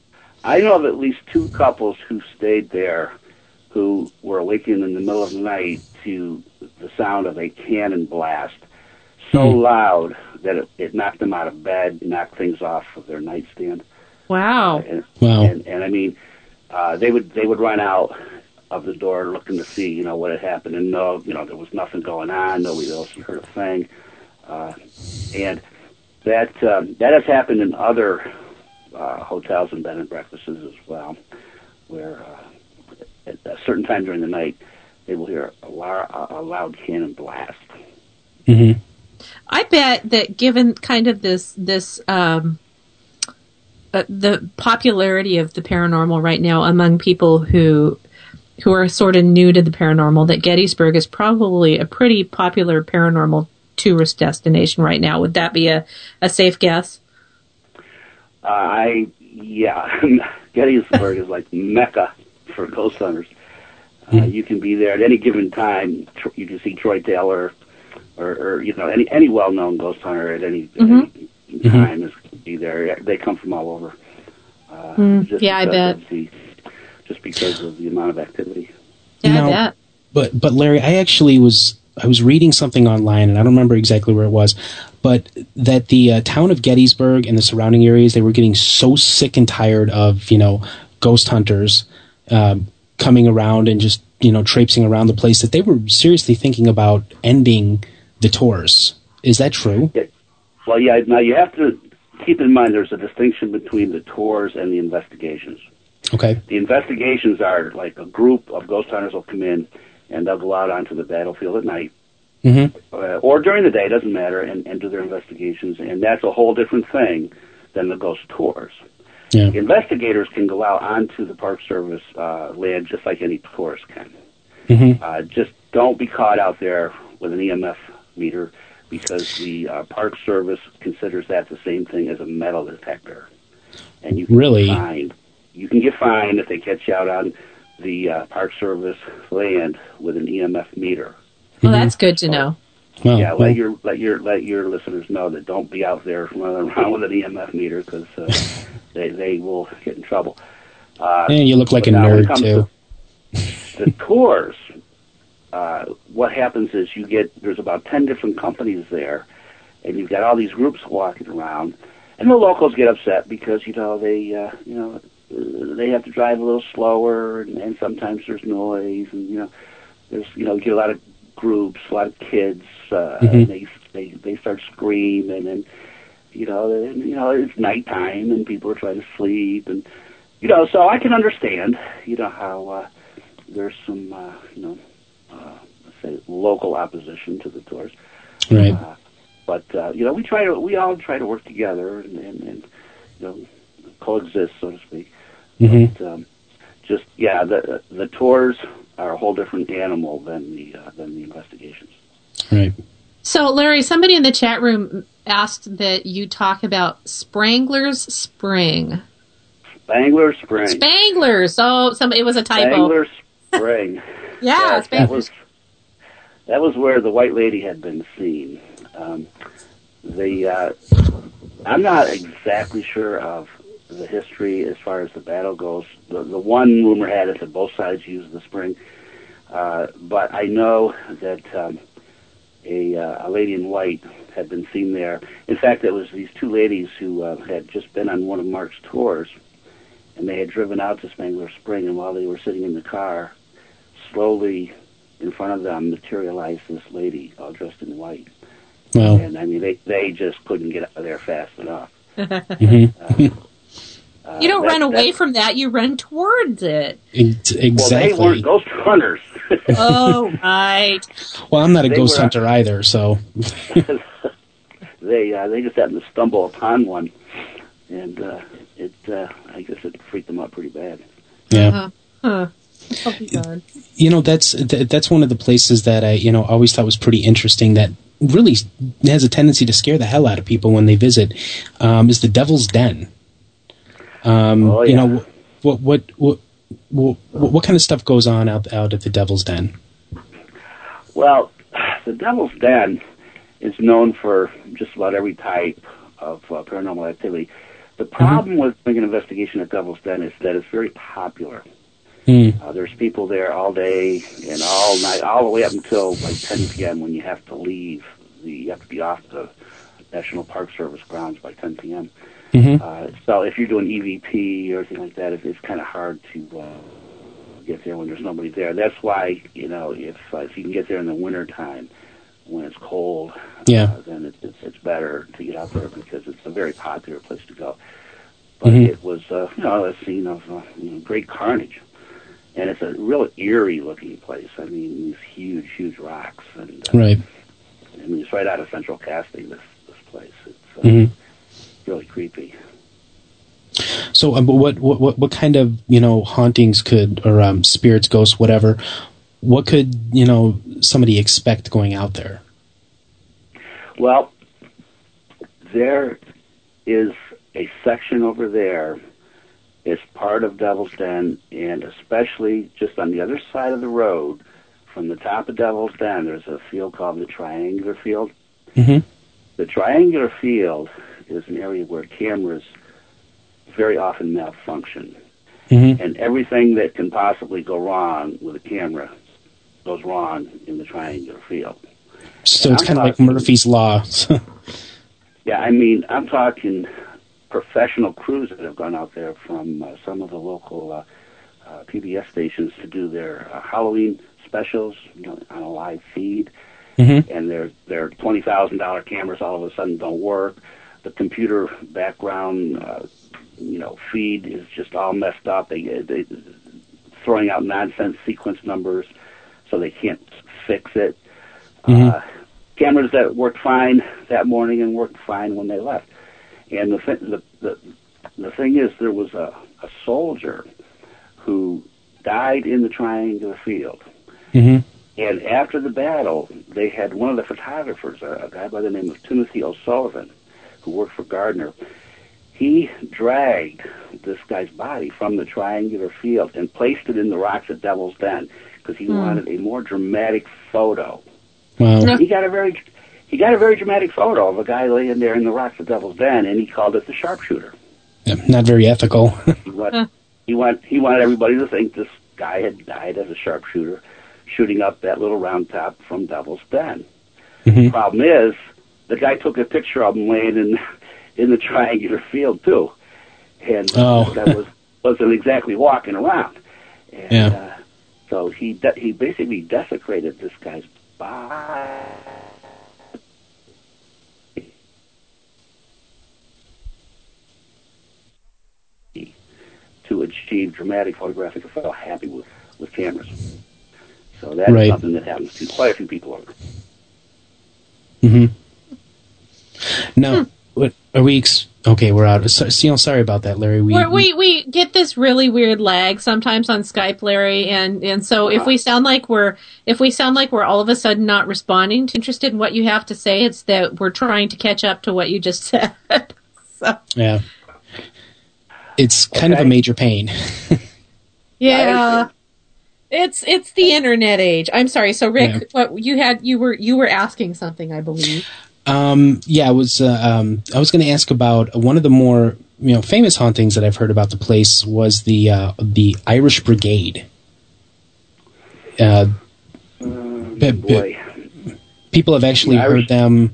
I know of at least two couples who stayed there who were awakened in the middle of the night to the sound of a cannon blast so mm. loud that it, it knocked them out of bed, knocked things off of their nightstand. Wow. Uh, and, wow. And, and I mean, uh, they would they would run out of the door looking to see, you know, what had happened, and no, you know, there was nothing going on. Nobody else had heard a thing. Uh, and that um, that has happened in other Uh, hotels and bed and breakfasts as well, where uh, at a certain time during the night they will hear a, lar- a loud cannon blast. Mm-hmm. I bet that given kind of this this um, uh, the popularity of the paranormal right now among people who who are sort of new to the paranormal, that Gettysburg is probably a pretty popular paranormal tourist destination right now. Would that be a, a safe guess? Uh, I, yeah, Gettysburg is like Mecca for ghost hunters. Uh, you can be there at any given time. Tr- you can see Troy Taylor or, or you know, any any well-known ghost hunter at any, mm-hmm. any time is be there. They come from all over. Uh, mm, just yeah, I bet. The, just because of the amount of activity. Yeah, now, I bet. But, but Larry, I actually was... I was reading something online, and I don't remember exactly where it was, but that the uh, town of Gettysburg and the surrounding areas, they were getting so sick and tired of, you know, ghost hunters um, coming around and just, you know, traipsing around the place that they were seriously thinking about ending the tours. Is that true? Yeah. Well, yeah, now you have to keep in mind there's a distinction between the tours and the investigations. Okay. The investigations are like a group of ghost hunters will come in, and they'll go out onto the battlefield at night, mm-hmm. uh, or during the day, it doesn't matter, and, and do their investigations, and that's a whole different thing than the ghost tours. Yeah. Investigators can go out onto the Park Service uh, land just like any tourist can. Mm-hmm. Uh, just don't be caught out there with an E M F meter, because the uh, Park Service considers that the same thing as a metal detector. And you can really? get fined. You can get fined if they catch you out on the uh, Park Service land with an E M F meter. Well, that's good to know. Well, yeah, well. let your let your let your listeners know that don't be out there running around with an E M F meter, because uh, they they will get in trouble. Uh, yeah, you look like a nerd too. To the tours, uh, what happens is you get there's about ten different companies there, and you've got all these groups walking around, and the locals get upset because you know they uh, you know they have to drive a little slower, and, and sometimes there's noise, and you know, there's you know, you get a lot of groups, a lot of kids, uh, mm-hmm. and they they they start screaming, and you know, and, you know, it's nighttime, and people are trying to sleep, and you know, so I can understand, you know, how uh, there's some, uh, you know, uh, let's say local opposition to the tours, right? Uh, but uh, you know, we try to, we all try to work together and, and, and you know, coexist, so to speak. Mm-hmm. But, um, just yeah, the the tours are a whole different animal than the uh, than the investigations. Right. So, Larry, somebody in the chat room asked that you talk about Spangler's Spring. Spangler Spring. Spangler's. Oh, some it was a typo. Spangler Spring. yeah, yes, that was that was where the White Lady had been seen. Um, the uh, I'm not exactly sure of the history as far as the battle goes. The, the one rumor had it that both sides used the spring, uh, but I know that um, a, uh, a lady in white had been seen there. In fact, it was these two ladies who uh, had just been on one of Mark's tours, and they had driven out to Spangler Spring, and while they were sitting in the car, slowly in front of them materialized this lady all dressed in white. Wow. And I mean, they, they just couldn't get out of there fast enough. mm-hmm. uh, Uh, you don't that, run away from that; you run towards it. Exactly. Well, they weren't ghost hunters. Oh, right. Well, I'm not a they ghost were, hunter either, so. they uh, they just happened to stumble upon one, and uh, it uh, I guess it freaked them out pretty bad. Yeah. Uh-huh. Huh. Oh, God. You know, that's that's one of the places that I you know always thought was pretty interesting. That really has a tendency to scare the hell out of people when they visit. Um, is the Devil's Den. Um, oh, yeah. You know, what, what what what what kind of stuff goes on out out at the Devil's Den? Well, the Devil's Den is known for just about every type of uh, paranormal activity. The problem mm-hmm. with doing an investigation at Devil's Den is that it's very popular. Mm. Uh, there's people there all day and all night, all the way up until like ten p.m. when you have to leave. The, you have to be off the National Park Service grounds by ten p.m. Mm-hmm. Uh, so if you're doing E V P or anything like that, it's, it's kind of hard to uh, get there when there's nobody there. That's why, you know, if uh, if you can get there in the wintertime when it's cold, yeah. uh, then it, it's, it's better to get out there because it's a very popular place to go. But mm-hmm. it was, uh, you know, a scene of uh, you know, great carnage. And it's a real eerie-looking place. I mean, these huge, huge rocks. And, uh, right. I mean, it's right out of Central Casting, this, this place. It's uh, mm-hmm. really creepy. So, um, what, what what kind of you know hauntings could or um, spirits, ghosts, whatever? What could you know somebody expect going out there? Well, there is a section over there. It's part of Devil's Den, and especially just on the other side of the road, from the top of Devil's Den, there's a field called the Triangular Field. Mm-hmm. The Triangular Field is an area where cameras very often malfunction. Mm-hmm. And everything that can possibly go wrong with a camera goes wrong in the Triangular Field. So and it's I'm kind talking, of like Murphy's Law. Yeah, I mean, I'm talking professional crews that have gone out there from uh, some of the local uh, uh, P B S stations to do their uh, Halloween specials, you know, on a live feed. Mm-hmm. And their their twenty thousand dollar cameras all of a sudden don't work. The computer background, uh, you know, feed is just all messed up. They they throwing out nonsense sequence numbers, so they can't fix it. Mm-hmm. Uh, cameras that worked fine that morning and worked fine when they left. And the th- the, the the thing is, there was a, a soldier who died in the Triangular Field. Mm-hmm. And after the battle, they had one of the photographers, a, a guy by the name of Timothy O'Sullivan, who worked for Gardner. He dragged this guy's body from the Triangular Field and placed it in the rocks at Devil's Den because he mm. wanted a more dramatic photo. Wow. He got a very he got a very dramatic photo of a guy laying there in the rocks at Devil's Den, and he called it the Sharpshooter. Yeah, not very ethical. he, want, he, want, he wanted everybody to think this guy had died as a sharpshooter, shooting up that little round top from Devil's Den. Mm-hmm. The problem is, the guy took a picture of him laying in in the Triangular Field too, and oh. that was wasn't exactly walking around. And, yeah. uh, so he de- he basically desecrated this guy's body to achieve dramatic photographic effect. So happy with, with cameras. So that's right. something that happens to quite a few people over. Mm-hmm. Now, hmm. what are we? Ex- okay, we're out. So, you know, sorry about that, Larry. We, We're, we we get this really weird lag sometimes on Skype, Larry, and, and so if we sound like we're if we sound like we're all of a sudden not responding, to interested in what you have to say, it's that we're trying to catch up to what you just said. So. Yeah, it's kind okay. of a major pain. Yeah. It's it's the internet age. I'm sorry. So Rick, yeah. what you had you were you were asking something, I believe. Um, yeah, I was uh, um, I was going to ask about one of the more you know famous hauntings that I've heard about the place was the uh, the Irish Brigade. Uh, um, b- boy. B- people have actually the Irish, heard them.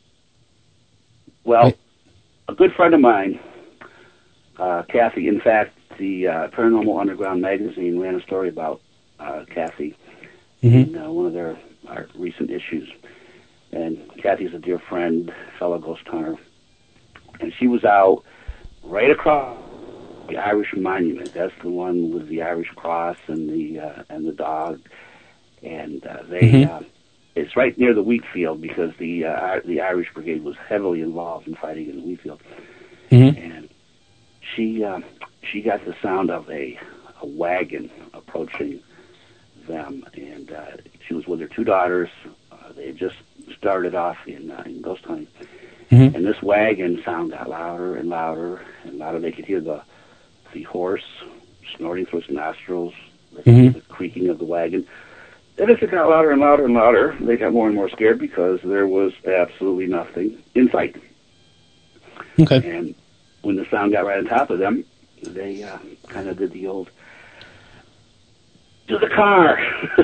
Well, right? A good friend of mine, uh, Kathy. In fact, the uh, Paranormal Underground magazine ran a story about uh, Kathy mm-hmm. in uh, one of their our recent issues. And Kathy's a dear friend, fellow ghost hunter. And she was out right across the Irish Monument. That's the one with the Irish cross and the uh, and the dog. And uh, they mm-hmm. uh, it's right near the wheat field because the uh, the Irish Brigade was heavily involved in fighting in the wheat field. Mm-hmm. And she uh, she got the sound of a, a wagon approaching them, and uh, she was with her two daughters. Uh, they had just started off in, uh, in ghost hunting, mm-hmm. and this wagon sound got louder and louder and louder. They could hear the the horse snorting through its nostrils, they could mm-hmm. hear the creaking of the wagon. Then as it got louder and louder and louder, they got more and more scared because there was absolutely nothing in sight. Okay. And when the sound got right on top of them, they uh, kind of did the old, to the car.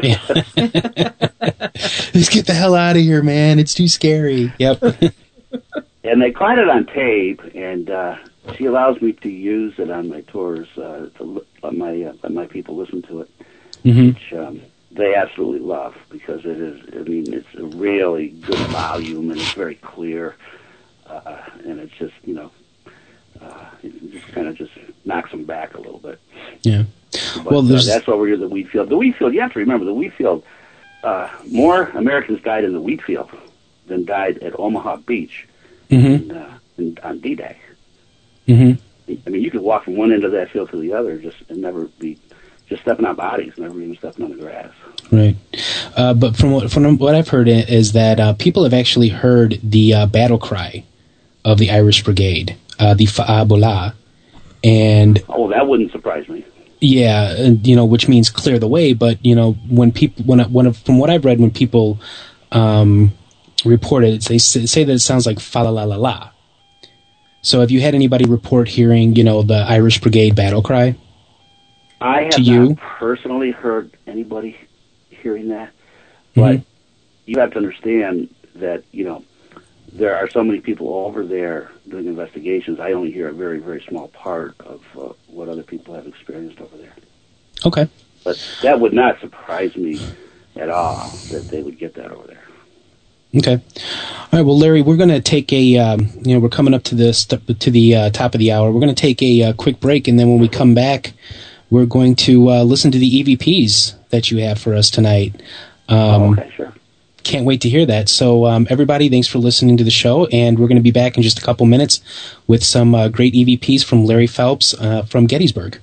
Let's get the hell out of here, man. It's too scary. Yep. And they caught it on tape, and uh, she allows me to use it on my tours, uh, to let my, uh, let my people listen to it, mm-hmm. which um, they absolutely love because it is, I mean, it's a really good volume, and it's very clear, uh, and it's just, you know, uh, it just kind of just knocks them back a little bit. Yeah. But, well, there's... uh, that's over here at the wheat field. The wheat field, you have to remember, the wheat field, uh, more Americans died in the wheat field than died at Omaha Beach mm-hmm. in, uh, in, on D-Day. Mm-hmm. I mean, you could walk from one end of that field to the other just and never be, just stepping on bodies, never even stepping on the grass. Right. Uh, but from what, from what I've heard is that uh, people have actually heard the uh, battle cry of the Irish Brigade, uh, the Fa'abola, and... Oh, that wouldn't surprise me. Yeah, and, you know, which means clear the way. But you know, when people, when when from what I've read, when people um, report it, they say that it sounds like fa la la la la. So, have you had anybody report hearing, you know, the Irish Brigade battle cry? I have to not you? personally heard anybody hearing that, but mm-hmm. you have to understand that you know there are so many people over there doing investigations. I only hear a very, very small part of uh, what other people have experienced over there. Okay. But that would not surprise me at all that they would get that over there. Okay. All right. Well, Larry, we're going to take a, um, you know, we're coming up to the st- to the uh, top of the hour. We're going to take a uh, quick break, and then when we come back, we're going to uh, listen to the E V Ps that you have for us tonight. Um, oh, okay, sure. Can't wait to hear that. So, um, everybody, thanks for listening to the show, and we're going to be back in just a couple minutes with some uh, great E V Ps from Larry Phelps uh, from Gettysburg.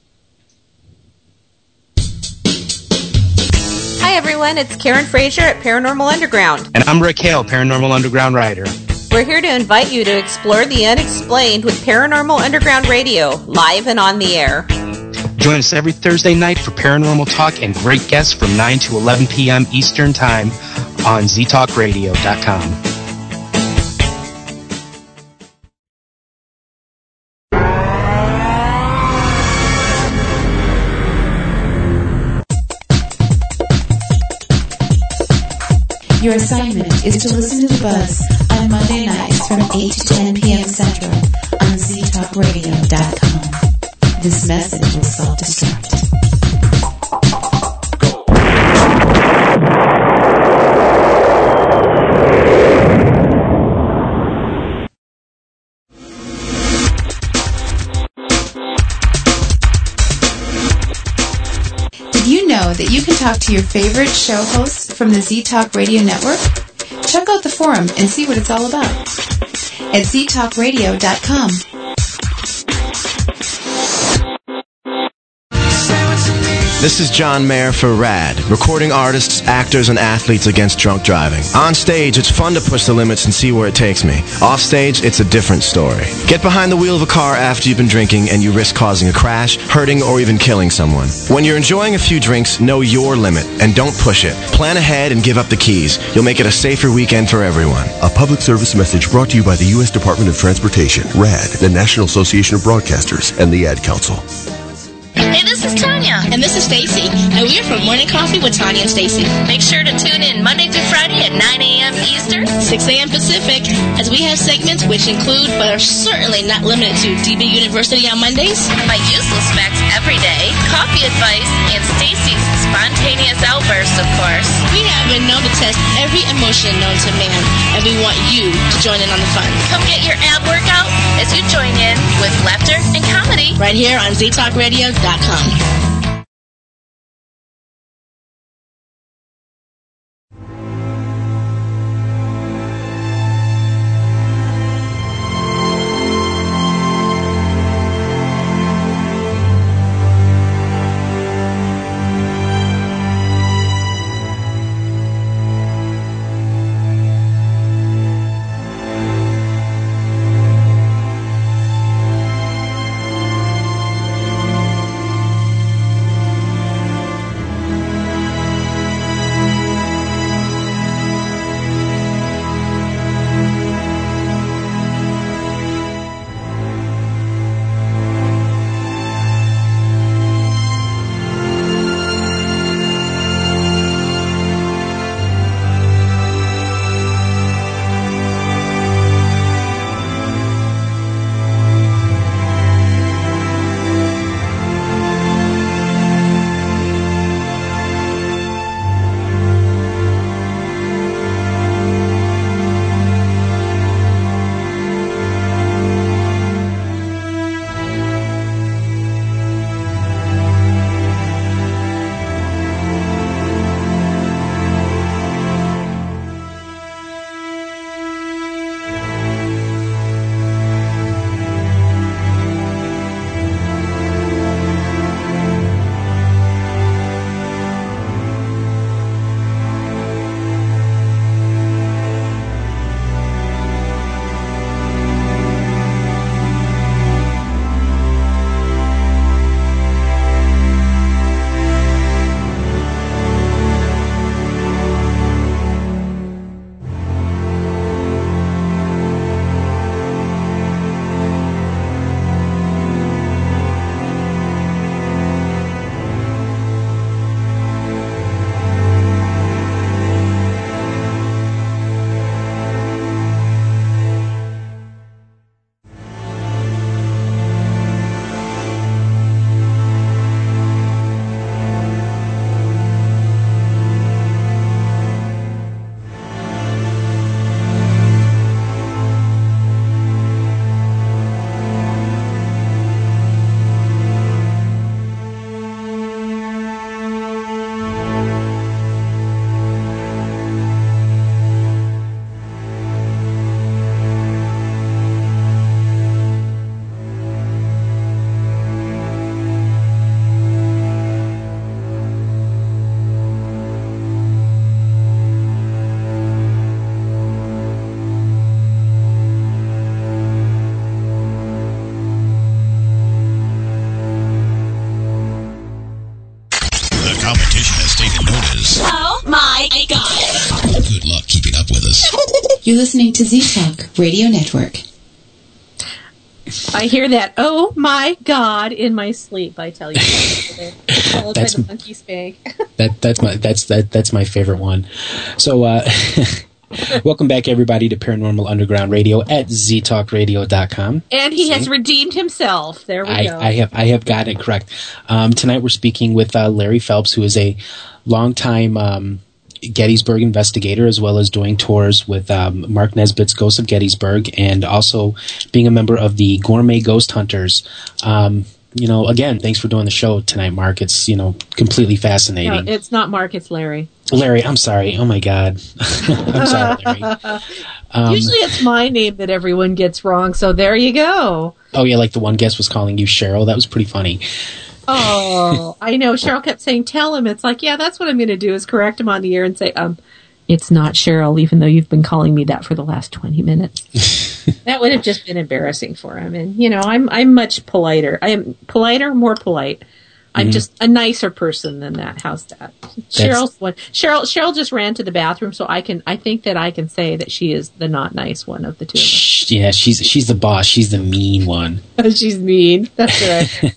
Hi, everyone. It's Karen Frazier at Paranormal Underground. And I'm Rick Hale, Paranormal Underground writer. We're here to invite you to explore the unexplained with Paranormal Underground Radio, live and on the air. Join us every Thursday night for paranormal talk and great guests from nine to eleven p.m. Eastern Time on z talk radio dot com. Your assignment is to listen to The Buzz on Monday nights from eight to ten p.m. Central on z talk radio dot com. This message will self-destruct. Did you know that you can talk to your favorite show hosts from the Z-Talk Radio Network? Check out the forum and see what it's all about at z talk radio dot com. This is John Mayer for RAD, recording artists, actors, and athletes against drunk driving. On stage, it's fun to push the limits and see where it takes me. Off stage, it's a different story. Get behind the wheel of a car after you've been drinking and you risk causing a crash, hurting, or even killing someone. When you're enjoying a few drinks, know your limit and don't push it. Plan ahead and give up the keys. You'll make it a safer weekend for everyone. A public service message brought to you by the U S Department of Transportation, RAD, the National Association of Broadcasters, and the Ad Council. Hey, this is Tanya. And this is Stacy. And we're from Morning Coffee with Tanya and Stacy. Make sure to tune in Monday through Friday at nine a.m. Eastern, six a.m. Pacific, as we have segments which include, but are certainly not limited to, D B University on Mondays, my useless facts every day, coffee advice, and Stacy's spontaneous outbursts, of course. We have been known to test every emotion known to man, and we want you to join in on the fun. Come get your ab workout as you join in with laughter and comedy right here on z talk radio dot com. You're listening to Z-Talk Radio Network. I hear that, oh my God, in my sleep, I tell you. Followed that's by the monkey spank. that that's my that's that that's my favorite one. So uh Welcome back, everybody, to Paranormal Underground Radio at z talk radio dot com. And he See? has redeemed himself. There we I, go. I have I have got it correct. Um, tonight we're speaking with uh, Larry Phelps, who is a longtime um, Gettysburg investigator, as well as doing tours with um, Mark Nesbitt's Ghosts of Gettysburg, and also being a member of the Gourmet Ghost Hunters. Um, you know, again, thanks for doing the show tonight, Mark. It's, you know, completely fascinating. No, it's not Mark, it's Larry. Larry, I'm sorry. Oh, my God. I'm sorry, Larry. Um, Usually it's my name that everyone gets wrong, so there you go. Oh, yeah, like the one guest was calling you Cheryl. That was pretty funny. Oh, I know. Cheryl kept saying, tell him. It's like, yeah, that's what I'm going to do, is correct him on the air and say, um, it's not Cheryl, even though you've been calling me that for the last twenty minutes. That would have just been embarrassing for him. And, you know, I'm I'm much politer. I am politer, more polite. I'm mm-hmm. just a nicer person than that. How's that? That's... Cheryl's one. Cheryl Cheryl just ran to the bathroom, so I can I think that I can say that she is the not nice one of the two of us. Yeah, she's she's the boss. She's the mean one. She's mean. That's right.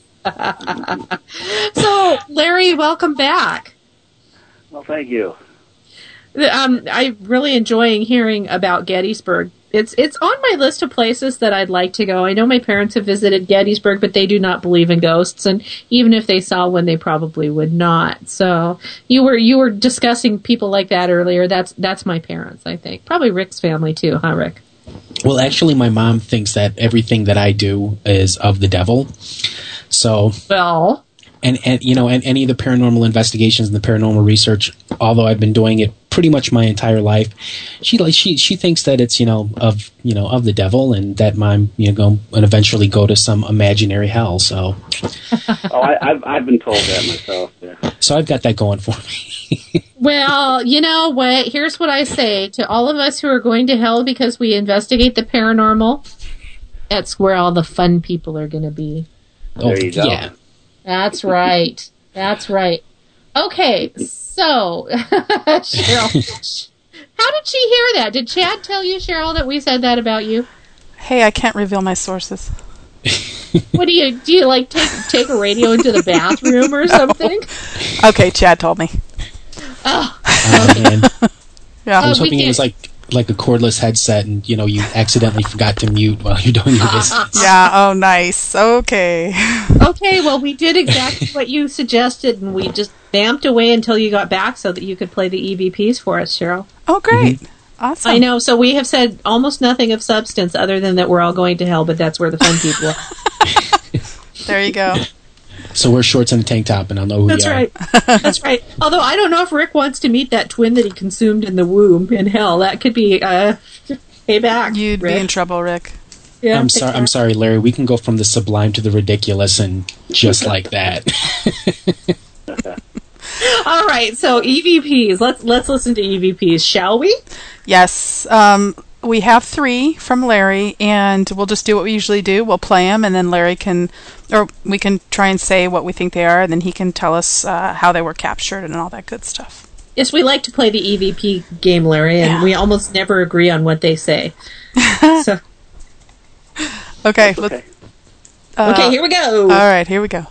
So, Larry, welcome back. Well, thank you. Um, I'm really enjoying hearing about Gettysburg. It's it's on my list of places that I'd like to go. I know my parents have visited Gettysburg, but they do not believe in ghosts, and even if they saw one, they probably would not. So you were you were discussing people like that earlier. That's that's my parents, I think. Probably Rick's family too, huh, Rick? Well, actually, my mom thinks that everything that I do is of the devil. So well. And, and you know, and any of the paranormal investigations and the paranormal research, although I've been doing it pretty much my entire life, she like she she thinks that it's, you know, of you know of the devil, and that I'm, you know, go and eventually go to some imaginary hell. So, oh, I, I've I've been told that myself. Yeah. So I've got that going for me. Well, you know what? Here's what I say to all of us who are going to hell because we investigate the paranormal. That's where all the fun people are going to be. Oh, there you go. Yeah. That's right. That's right. Okay, so, Cheryl, how did she hear that? Did Chad tell you, Cheryl, that we said that about you? Hey, I can't reveal my sources. What do you, do you like take, take a radio into the bathroom or something? Okay, Chad told me. Oh, oh man. Yeah. I was uh, hoping it was like like a cordless headset, and you know you accidentally forgot to mute while you're doing your visits. Yeah. Oh, nice. Okay. Okay. Well, we did exactly what you suggested, and we just vamped away until you got back, so that you could play the E V Ps for us, Cheryl. Oh, great! Mm-hmm. Awesome. I know. So we have said almost nothing of substance, other than that we're all going to hell, but that's where the fun people are. There you go. So we're shorts and a tank top, and I'll know who That's you are. right. That's right. Although I don't know if Rick wants to meet that twin that he consumed in the womb in hell. That could be uh, payback. You'd Rick. be in trouble, Rick. Yeah, I'm sorry. I'm sorry, Larry. We can go from the sublime to the ridiculous, and just like that. All right. So E V Ps. Let's let's listen to E V Ps, shall we? Yes. Um, we have three from Larry, and we'll just do what we usually do. We'll play them, and then Larry can, or we can try and say what we think they are, and then he can tell us uh, how they were captured and all that good stuff. Yes, we like to play the E V P game, Larry, and yeah. we almost never agree on what they say. So. Okay. Okay. Let's, uh, okay, here we go. All right, here we go.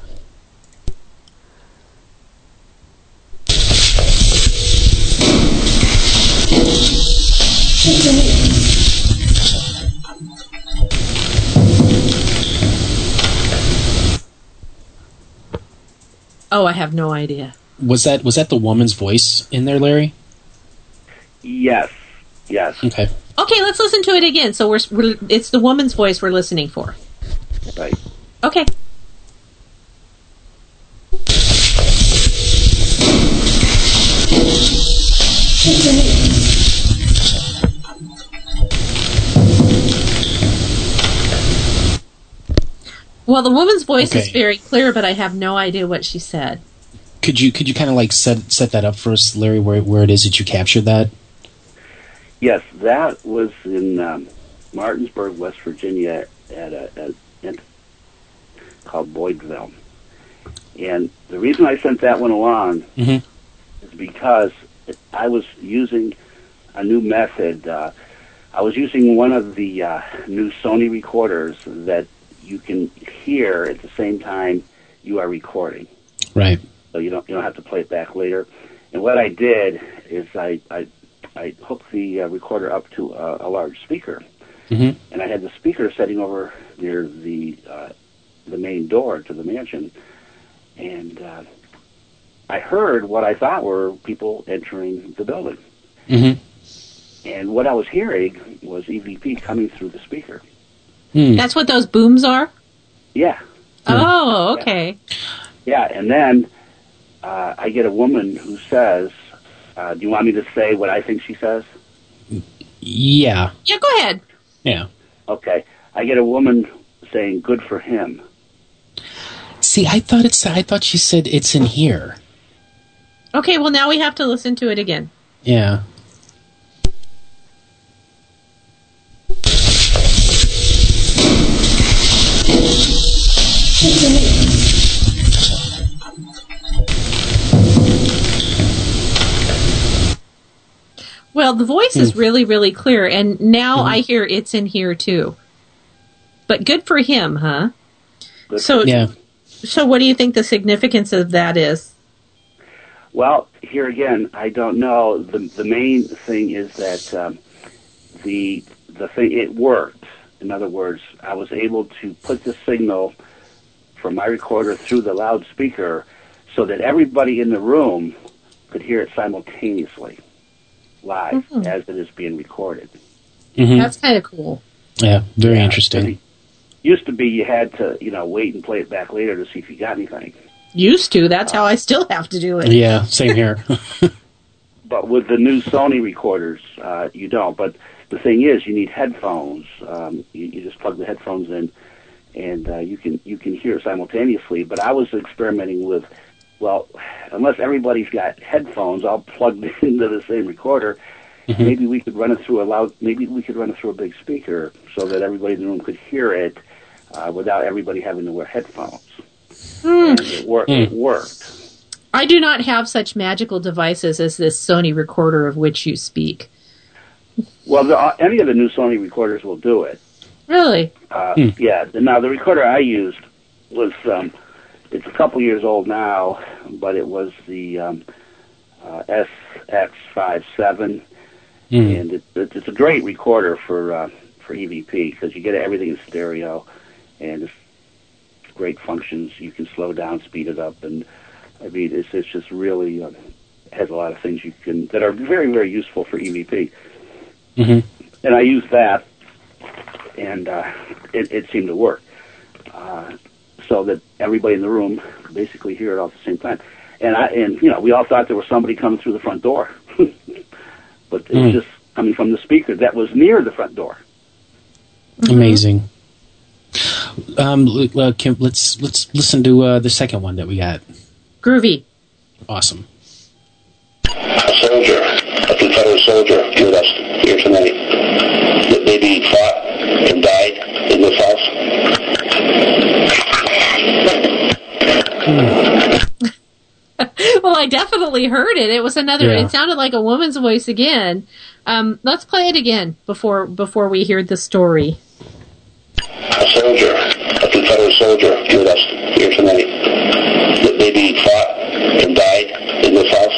Oh, I have no idea. Was that was that the woman's voice in there, Larry? Yes. Yes. Okay. Okay, let's listen to it again. So we're, we're it's the woman's voice we're listening for. Right. Okay. Well, the woman's voice okay. is very clear, but I have no idea what she said. Could you could you kind of like set set that up for us, Larry? Where where it is that you captured that? Yes, that was in um, Martinsburg, West Virginia, at a, a ent called Boydville. And the reason I sent that one along mm-hmm. is because I was using a new method. Uh, I was using one of the uh, new Sony recorders that you can hear at the same time you are recording. Right. So you don't you don't have to play it back later. And what I did is I I, I hooked the uh, recorder up to a, a large speaker, mm-hmm. and I had the speaker sitting over near the uh, the main door to the mansion, and uh, I heard what I thought were people entering the building. Mm-hmm. And what I was hearing was E V P coming through the speaker. Hmm. That's what those booms are? Yeah. Oh, okay. Yeah, and then uh, I get a woman who says, uh, do you want me to say what I think she says? Yeah. Yeah, go ahead. Yeah. Okay. I get a woman saying, good for him. See, I thought it's. I thought she said it's in here. Okay, well, now we have to listen to it again. Yeah. Well, the voice is really, really clear, and now Mm-hmm. I hear it's in here too. But good for him, huh? Good so, for him. so what do you think the significance of that is? Well, here again, I don't know. The the main thing is that um, the the thing it worked. In other words, I was able to put the signal from my recorder through the loudspeaker so that everybody in the room could hear it simultaneously, live, Mm-hmm. as it is being recorded. Mm-hmm. That's kind of cool. Yeah, very Yeah, interesting. Used to be you had to, you know, wait and play it back later to see if you got anything. Used to. That's how I still have to do it. Yeah, same here. But with the new Sony recorders, uh, you don't. But the thing is, you need headphones. Um, you, you just plug the headphones in, and uh, you can you can hear simultaneously. But I was experimenting with, well, unless everybody's got headphones all plugged into the same recorder, mm-hmm. maybe we could run it through a loud. Maybe we could run it through a big speaker so that everybody in the room could hear it uh, without everybody having to wear headphones. Mm. And it worked. Mm. It worked. I do not have such magical devices as this Sony recorder of which you speak. Well, the, uh, any of the new Sony recorders will do it. Really? Uh, Hmm. Yeah. Now, the recorder I used was, um, it's a couple years old now, but it was the um, uh, S X fifty-seven, Mm. and it, it, it's a great recorder for uh, for E V P because you get everything in stereo, and it's great functions. You can slow down, speed it up, and I mean, it's it's just really uh, has a lot of things you can that are very very useful for E V P. Mm-hmm. And I used that, and uh, it, it seemed to work, uh, so that everybody in the room could basically hear it all at the same time. And I and you know we all thought there was somebody coming through the front door, but it was Mm. just coming from the speaker that was near the front door. Amazing. Um, l- uh, Kim, let's let's listen to uh, the second one that we got. Groovy. Awesome. A soldier, a Confederate soldier with us here tonight that maybe fought and died in this house. Well, I definitely heard it. It was another. Yeah. It sounded like a woman's voice again. Um, let's play it again before before we hear the story. A soldier, a Confederate soldier with us here tonight that maybe fought and died in this house.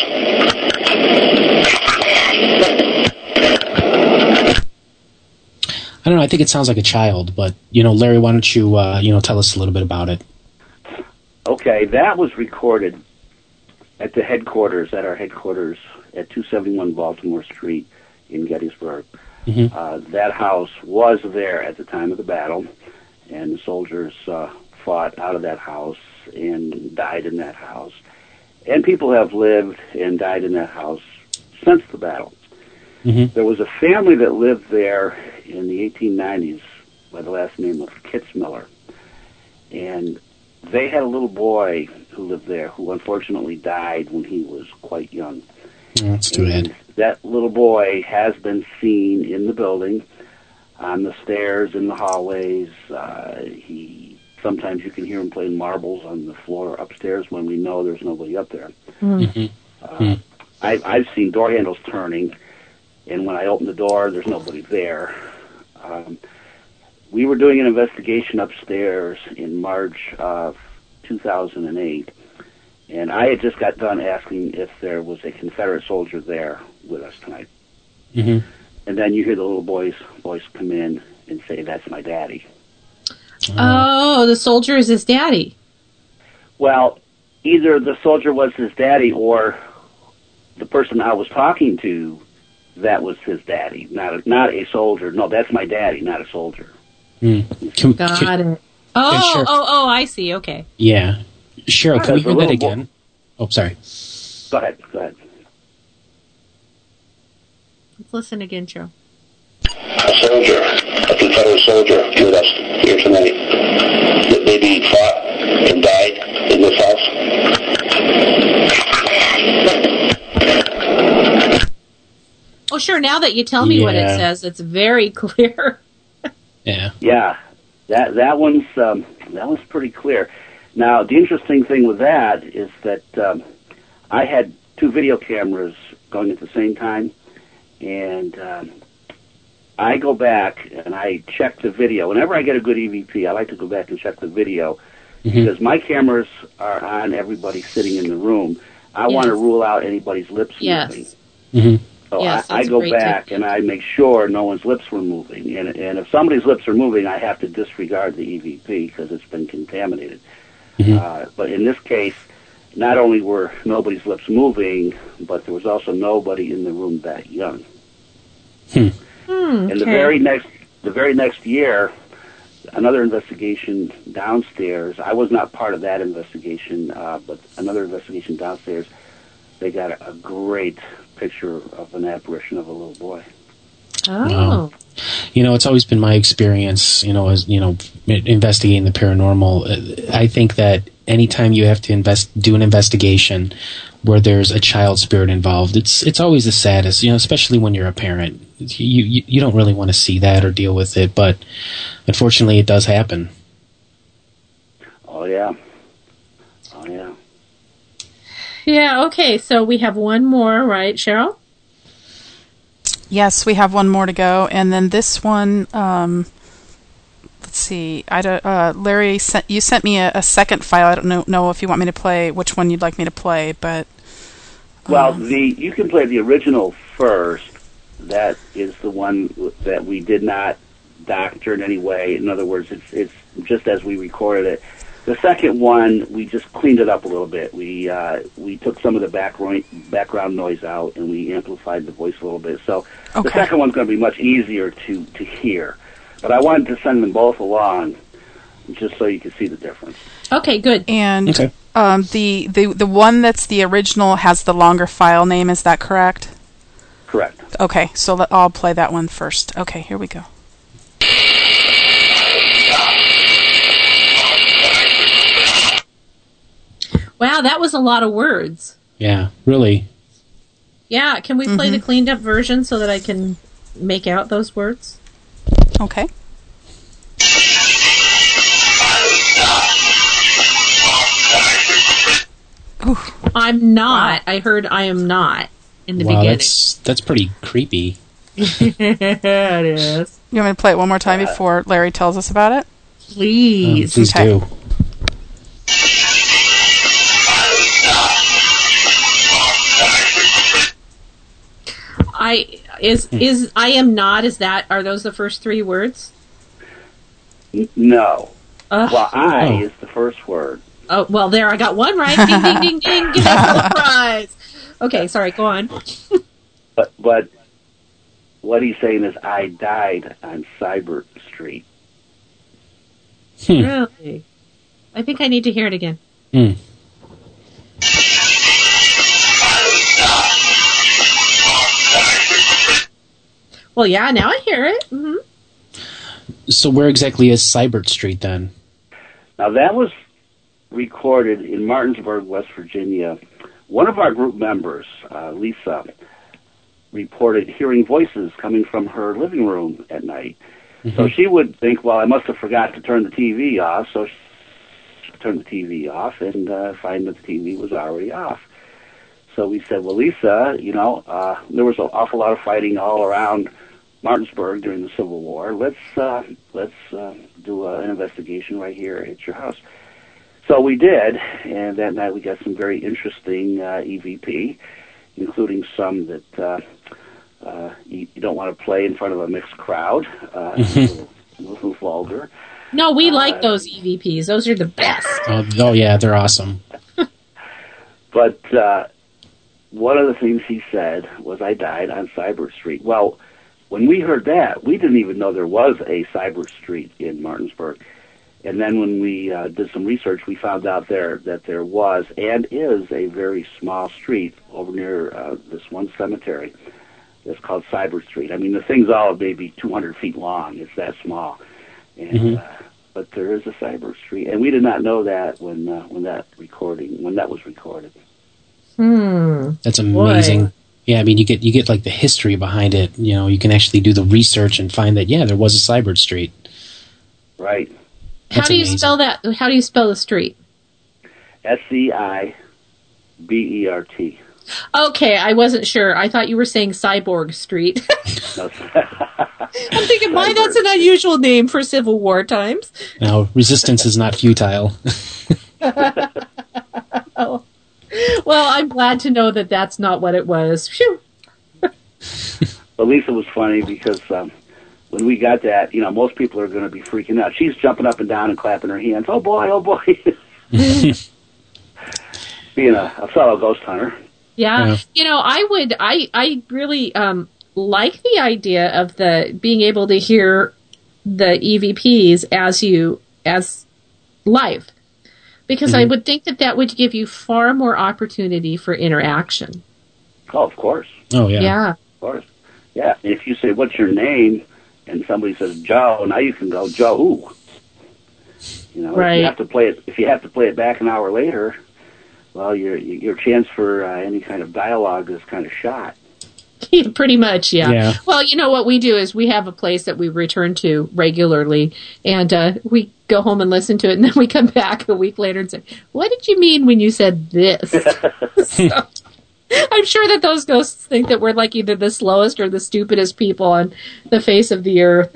I don't know. I think it sounds like a child, but you know, Larry, why don't you uh, you know tell us a little bit about it? Okay, that was recorded at the headquarters, at our headquarters at two seventy-one Baltimore Street in Gettysburg. Mm-hmm. Uh, that house was there at the time of the battle, and the soldiers uh, fought out of that house and died in that house. And people have lived and died in that house since the battle. Mm-hmm. There was a family that lived there in the eighteen nineties by the last name of Kitzmiller. And they had a little boy who lived there who unfortunately died when he was quite young. Oh, that's too bad. That little boy has been seen in the building, on the stairs, in the hallways. Uh, he sometimes you can hear him playing marbles on the floor upstairs when we know there's nobody up there. Mm-hmm. Uh, I, I've seen door handles turning, and when I open the door, there's nobody there. Um, we were doing an investigation upstairs in March of two thousand eight, and I had just got done asking if there was a Confederate soldier there with us tonight. Mm-hmm. And then you hear the little boy's voice come in and say, "That's my daddy." Oh, the soldier is his daddy. Well, either the soldier was his daddy or the person I was talking to, that was his daddy. Not a, not a soldier. No, that's my daddy, not a soldier. Mm. Can, Got can, it. Oh, yeah, sure. oh, oh, I see. Okay. Yeah. Cheryl, Right, can we there's hear a that little again? Oh, sorry. Go ahead, go ahead. Let's listen again, Joe. A soldier, a Confederate soldier with us here tonight that maybe fought and died in this house. Oh, sure. Now that you tell me what it Yeah. says, it's very clear. Yeah. Yeah, that that one's um, that one's pretty clear. Now, the interesting thing with that is that um, I had two video cameras going at the same time, and um, I go back and I check the video. Whenever I get a good E V P, I like to go back and check the video Mm-hmm. because my cameras are on everybody sitting in the room. I Yes. want to rule out anybody's lips Yes. moving. Mm-hmm. So Yes, I, I that's a go great back tip. and I make sure no one's lips were moving. And, and if somebody's lips are moving, I have to disregard the E V P because it's been contaminated. Mm-hmm. Uh, but in this case, not only were nobody's lips moving, but there was also nobody in the room that young. Hmm. Hmm, And the okay. very next, the very next year, another investigation downstairs. I was not part of that investigation, uh, but another investigation downstairs. They got a, a great picture of an apparition of a little boy. Oh. Wow. You know, it's always been my experience, you know, as, you know, investigating the paranormal. uh, I think that anytime you have to invest, do an investigation where there's a child spirit involved, it's it's always the saddest, you know, especially when you're a parent. You, you, you don't really want to see that or deal with it, but unfortunately it does happen. Oh, yeah. Oh, yeah. Yeah, okay. So we have one more, right, Cheryl? Yes, we have one more to go, and then this one. Um, let's see. I don't, uh, Larry, sent, you sent me a, a second file. I don't know, know if you want me to play which one you'd like me to play, but Well, the you can play the original first. That is the one that we did not doctor in any way. In other words, it's it's just as we recorded it. The second one, we just cleaned it up a little bit. We uh, we took some of the background background noise out, and we amplified the voice a little bit. So the Okay. second one's going to be much easier to, to hear. But I wanted to send them both along, just so you can see the difference. Okay, good. and Okay. um, the, the the one that's the original has the longer file name. Is that correct? Correct. Okay, so let, I'll play that one first. Okay, here we go. Wow, that was a lot of words. Yeah, really. Yeah, can we play Mhm. the cleaned up version so that I can make out those words? Okay. I'm not. I heard I am not in the Wow, beginning. that's that's pretty creepy. it is. You want me to play it one more time before Larry tells us about it? Please. Um, please Okay. do. I is is I am not. Is that are those the first three words? N- No. Ugh. Well, I Oh. is the first word. Oh well, there I got one right. Ding ding ding ding. Get a prize. Okay, sorry. Go on. But but what he's saying is, I died on Cyber Street. Hmm. Really? I think I need to hear it again. Hmm. Well, yeah. Now I hear it. hmm So where exactly is Cybert Street then? Now that was recorded in Martinsburg, West Virginia. One of our group members, uh, Lisa, reported hearing voices coming from her living room at night. So she would think, well, I must have forgot to turn the T V off, so she turned the T V off and uh, find that the T V was already off. So we said, well, Lisa, you know, uh, there was an awful lot of fighting all around Martinsburg during the Civil War. Let's uh, let's uh, do uh, an investigation right here at your house. So we did, and that night we got some very interesting uh, E V P, including some that uh, Uh, you, you don't want to play in front of a mixed crowd. Uh, a, little, a little vulgar. No, we like Uh, those E V Ps. Those are the best. Oh, oh yeah, they're awesome. But uh, one of the things he said was, I died on Cyber Street. Well, when we heard that, we didn't even know there was a Cyber Street in Martinsburg. And then when we uh, did some research, we found out there that there was and is a very small street over near uh, this one cemetery. It's called Cyber Street. I mean, the thing's all maybe two hundred feet long. It's that small. And, Mm-hmm. uh, but there is a Cyber Street. And we did not know that when uh, when that recording, when that was recorded. Hmm. That's amazing. Boy. Yeah, I mean, you get you get like the history behind it. You know, you can actually do the research and find that, yeah, there was a Cyber Street. Right. How That's do you amazing. spell that? How do you spell the street? S C I B E R T. Okay, I wasn't sure. I thought you were saying Cyborg Street. No, I'm thinking, why that's an unusual name for Civil War times. Now, resistance is not futile. Oh. Well, I'm glad to know that that's not what it was. Phew. But Lisa was funny because um, when we got that, you know, most people are going to be freaking out. She's jumping up and down and clapping her hands. Oh, boy, oh, boy. Being a, a fellow ghost hunter. Yeah. Yeah. You know, I would, I, I really um, like the idea of the being able to hear the E V Ps as you, as live. Because I Mhm. would think that that would give you far more opportunity for interaction. Oh, of course. Oh, yeah. Yeah. Of course. Yeah. If you say, what's your name? And somebody says, Joe, now you can go, Joe who? You know, if Right. you have to play it, if you have to play it back an hour later, well, your your chance for uh, any kind of dialogue is kind of shot. Pretty much, yeah. Yeah. Well, you know what we do is we have a place that we return to regularly, and uh, we go home and listen to it, and then we come back a week later and say, "What did you mean when you said this?" So, I'm sure that those ghosts think that we're like either the slowest or the stupidest people on the face of the earth.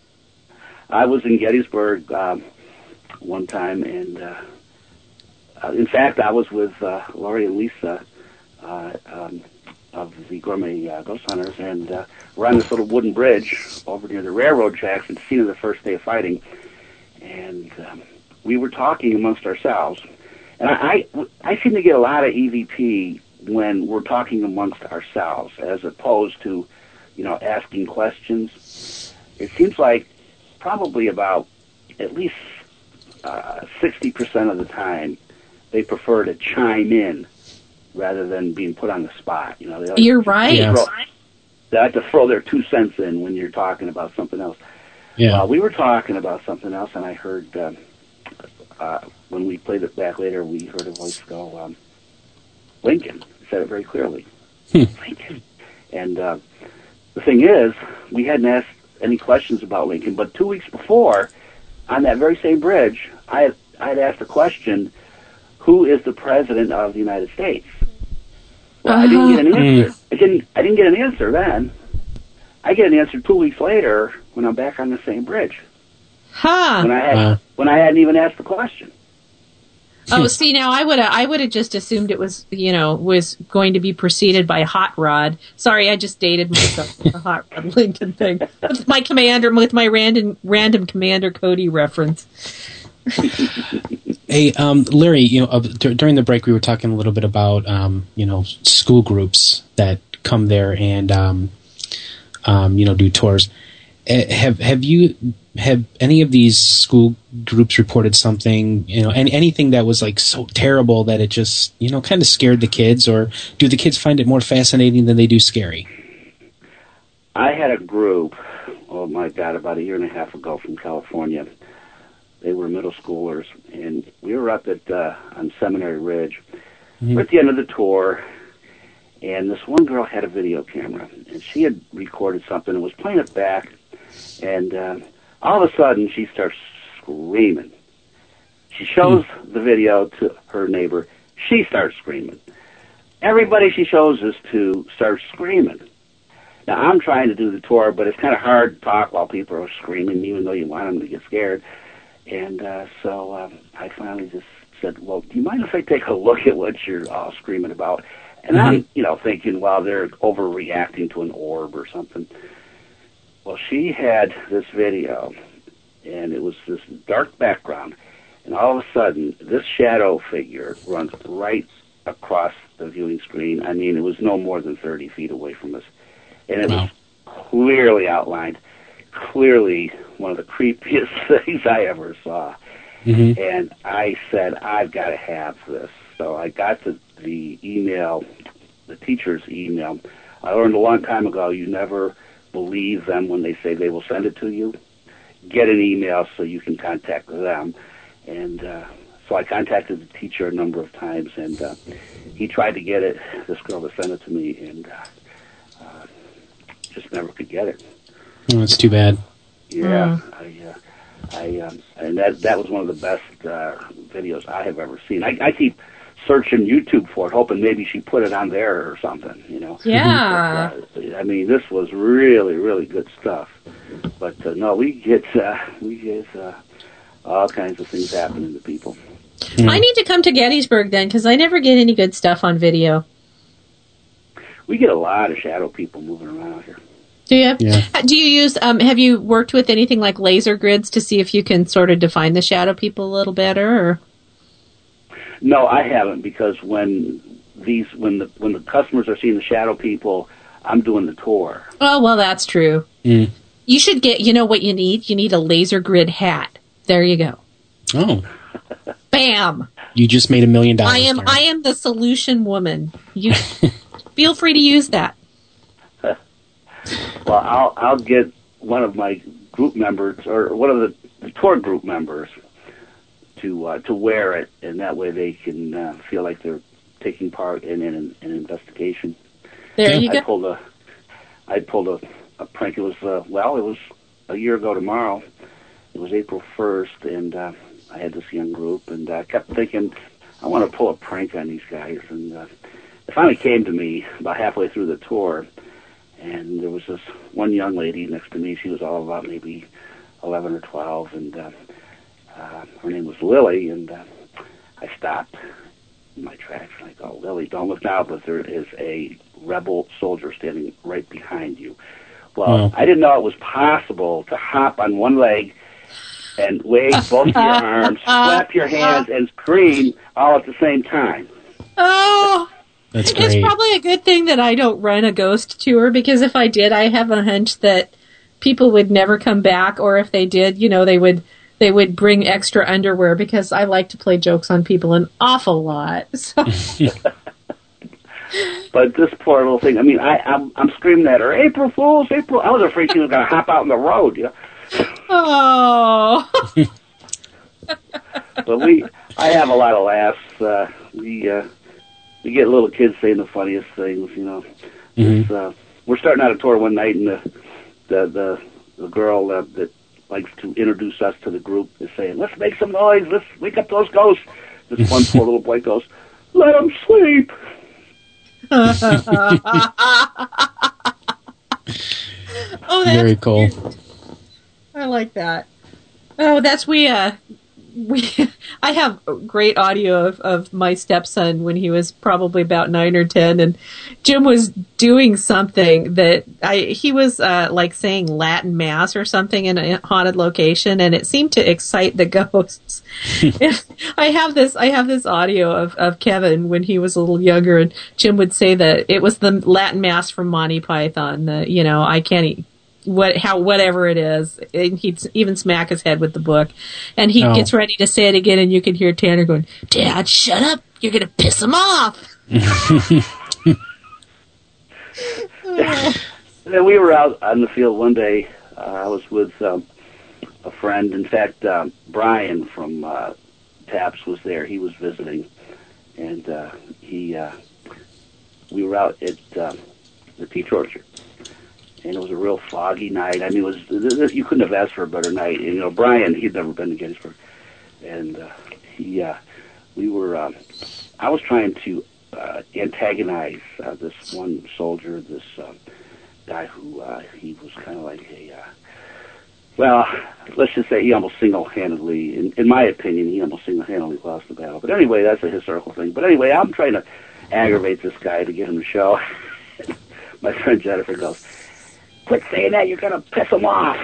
I was in Gettysburg um, one time, and uh, uh, in fact, I was with uh, Laurie and Lisa uh, um, of the Gourmet uh, Ghost Hunters, and uh, we're on this little wooden bridge over near the railroad tracks at the scene of the first day of fighting, and um, we were talking amongst ourselves. And I, I, I seem to get a lot of E V P when we're talking amongst ourselves, as opposed to, you know, asking questions. It seems like probably about at least uh, sixty percent of the time they prefer to chime in rather than being put on the spot. You know, they like You're to right. Throw, they like to throw their two cents in when you're talking about something else. Yeah. Uh, we were talking about something else, and I heard um, uh, when we played it back later, we heard a voice go, um, "Lincoln." Said it very clearly, Lincoln. And uh, the thing is, we hadn't asked any questions about Lincoln, but two weeks before, on that very same bridge, I had, I had asked a question: who is the president of the United States? Well, uh-huh. I didn't get an answer. Mm. I didn't. I didn't get an answer then. I get an answer two weeks later when I'm back on the same bridge. Huh. When I had, Wow. when I hadn't even asked the question. Oh, see, now I would have I would have just assumed it was, you know, was going to be preceded by Hot Rod. Sorry, I just dated myself with the Hot Rod Lincoln thing with my commander, with my random random Commander Cody reference. Hey, um, Larry, you know, uh, d- during the break we were talking a little bit about, um, you know, school groups that come there and, um, um, you know, do tours. Uh, have have you have any of these school groups reported something, you know, any, anything that was like so terrible that it just, you know, kind of scared the kids, or do the kids find it more fascinating than they do scary? I had a group, oh my God, about a year and a half ago from California. They were middle schoolers, and we were up at uh, on Seminary Ridge. Mm-hmm. We're at the end of the tour, and this one girl had a video camera, and she had recorded something and was playing it back, and uh, all of a sudden she starts screaming. She shows mm. the video to her neighbor. She starts screaming. Everybody she shows this to starts screaming. Now, I'm trying to do the tour, but it's kind of hard to talk while people are screaming, even though you want them to get scared. And uh, so um, I finally just said, well, do you mind if I take a look at what you're all screaming about? And Mm-hmm. I'm, you know, thinking, well, they're overreacting to an orb or something. Well, she had this video, and it was this dark background, and all of a sudden, this shadow figure runs right across the viewing screen. I mean, it was no more than thirty feet away from us. And it Wow. was clearly outlined, clearly one of the creepiest things I ever saw. Mm-hmm. And I said, I've got to have this. So I got the, the email, the teacher's email. I learned a long time ago, you never believe them when they say they will send it to you. Get an email so you can contact them. And uh, so I contacted the teacher a number of times, and uh, he tried to get it, this girl to send it to me, and uh, uh, just never could get it. Oh, that's too bad. Yeah, I, uh, I, um, and that that was one of the best uh, videos I have ever seen. I, I keep searching YouTube for it, hoping maybe she put it on there or something, you know. Yeah. But, uh, I mean, this was really, really good stuff. But uh, no, we get uh, we get uh, all kinds of things happening to people. I need to come to Gettysburg then, because I never get any good stuff on video. We get a lot of shadow people moving around here. Do you? Yeah. Do you use? Um, have you worked with anything like laser grids to see if you can sort of define the shadow people a little better? Or? No, I haven't, because when these when the when the customers are seeing the shadow people, I'm doing the tour. Oh well, that's true. Mm. You should get. You know what you need? You need a laser grid hat. There you go. Oh. Bam! You just made a million dollars. I am. Karen. I am the solution woman. You feel free to use that. Well, I'll I'll get one of my group members or one of the, the tour group members to uh, to wear it, and that way they can uh, feel like they're taking part in an, an investigation. There you I go. pulled a I pulled a, a prank. It was uh, well, it was a year ago tomorrow. It was April first, and uh, I had this young group, and I kept thinking, I want to pull a prank on these guys, and uh, it finally came to me about halfway through the tour. And there was this one young lady next to me. She was all about maybe eleven or twelve, and uh, uh, her name was Lily. And uh, I stopped in my tracks, and I go, Lily, don't look now, but there is a rebel soldier standing right behind you. Well, Oh. I didn't know it was possible to hop on one leg and wave both your arms, clap your hands, and scream all at the same time. Oh. That's It's great. probably a good thing that I don't run a ghost tour, because if I did, I have a hunch that people would never come back, or if they did, you know, they would they would bring extra underwear, because I like to play jokes on people an awful lot. So. But this poor little thing, I mean, I, I'm, I'm screaming at her, April Fools, April. I was afraid she was going to hop out in the road, you know. Oh. But we, I have a lot of laughs. Uh, we, uh, we get little kids saying the funniest things, you know. Mm-hmm. It's, uh, we're starting out a tour one night, and the the the, the girl uh, that likes to introduce us to the group is saying, "Let's make some noise. Let's wake up those ghosts." This one poor little boy goes, "Let them sleep." Oh, that's Very cool. cute. I like that. Oh, that's we. Uh, we. I have great audio of, of my stepson when he was probably about nine or ten, and Jim was doing something that I. He was uh, like saying Latin mass or something in a haunted location, and it seemed to excite the ghosts. I have this. I have this audio of, of Kevin when he was a little younger, and Jim would say that it was the Latin mass from Monty Python. The you know I can't. Eat, What how whatever it is, and he'd even smack his head with the book, and he Oh. gets ready to say it again, and you can hear Tanner going, "Dad, shut up! You're gonna piss him off." And we were out on the field one day. Uh, I was with um, a friend. In fact, um, Brian from uh, TAPS was there. He was visiting, and uh, he uh, we were out at um, the peach orchard. And it was a real foggy night. I mean, it was you couldn't have asked for a better night. And, you know, Brian, he'd never been to Gettysburg, and uh, he, uh, we were. Um, I was trying to uh, antagonize uh, this one soldier, this uh, guy who uh, he was kind of like a. Uh, well, let's just say he almost single-handedly, in, in my opinion, he almost single-handedly lost the battle. But anyway, that's a historical thing. But anyway, I'm trying to aggravate this guy to get him to show. My friend Jennifer goes, "Quit saying that, you're going to piss him off."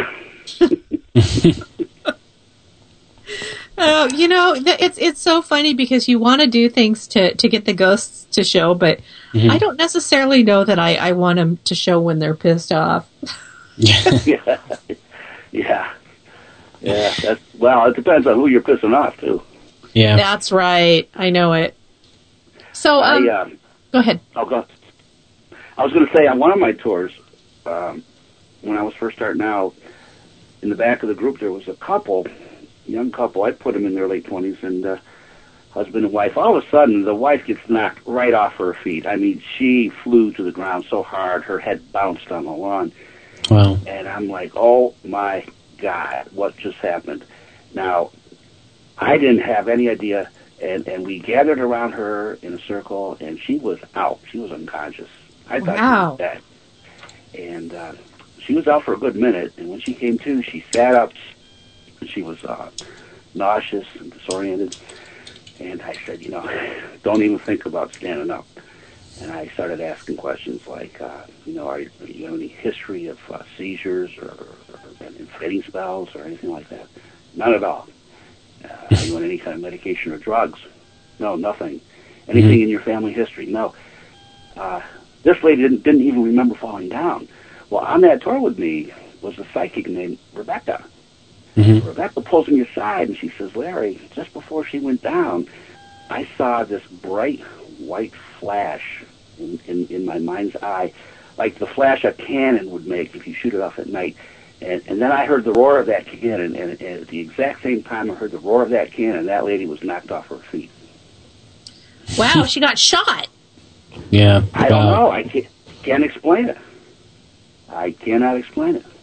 Oh, you know, it's it's so funny because you want to do things to, to get the ghosts to show, but mm-hmm. I don't necessarily know that I, I want them to show when they're pissed off. yeah, yeah, yeah. That's, well, it depends on who you're pissing off too. Yeah, that's right. I know it. So, um, I, um, go ahead. I'll go. I was going to say on one of my tours, um, when I was first starting out, in the back of the group there was a couple. Young couple, I'd put them in their late twenties, and uh, husband and wife. All of a sudden, the wife gets knocked right off her feet. I mean, she flew to the ground so hard, her head bounced on the lawn. Wow. And I'm like, oh, my God, what just happened? Now, I didn't have any idea, and, and we gathered around her in a circle, and she was out. She was unconscious. I thought wow. she was dead. And uh, she was out for a good minute, and when she came to, she sat up. She was uh, nauseous and disoriented, and I said, you know, don't even think about standing up. And I started asking questions like, uh, you know, are you, do you have any history of uh, seizures or, or inflating spells or anything like that? None at all. Uh, are you on any kind of medication or drugs? No, nothing. Anything mm-hmm. in your family history? No. Uh, this lady didn't, didn't even remember falling down. Well, on that tour with me was a psychic named Rebecca. Mm-hmm. Rebecca pulls me aside and she says, "Larry, just before she went down, I saw this bright white flash in, in, in my mind's eye, like the flash a cannon would make if you shoot it off at night. And, and then I heard the roar of that cannon, and, and at the exact same time I heard the roar of that cannon, that lady was knocked off her feet." Wow, she got shot. Yeah. I don't know. I can't, can't explain it. I cannot explain it.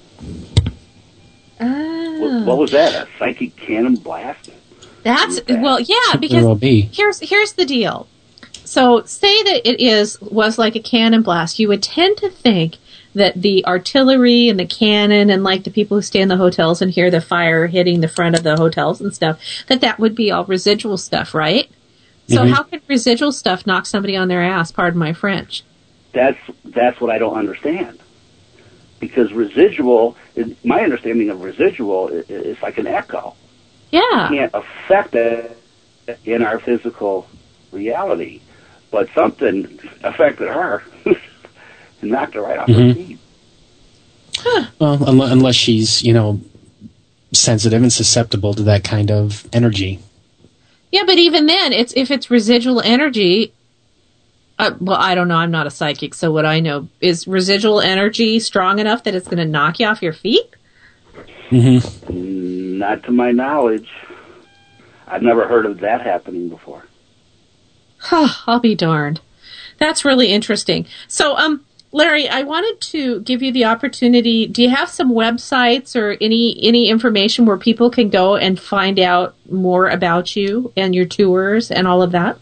Oh. What, what was that? A psychic cannon blast? That's well, yeah. Because well be. here's here's the deal. So, say that it is was like a cannon blast. You would tend to think that the artillery and the cannon and like the people who stay in the hotels and hear the fire hitting the front of the hotels and stuff, that that would be all residual stuff, right? So, mm-hmm. how can residual stuff knock somebody on their ass? Pardon my French. That's that's what I don't understand. Because residual, my understanding of residual is, is like an echo. Yeah. It can't affect it in our physical reality. But something affected her and knocked her right off mm-hmm. her feet. Huh. Well, unless she's, you know, sensitive and susceptible to that kind of energy. Yeah, but even then, it's if it's residual energy... Uh, well, I don't know. I'm not a psychic, so what I know is residual energy strong enough that it's going to knock you off your feet? Mm-hmm. Not to my knowledge. I've never heard of that happening before. I'll be darned. That's really interesting. So, um, Larry, I wanted to give you the opportunity. Do you have some websites or any any information where people can go and find out more about you and your tours and all of that?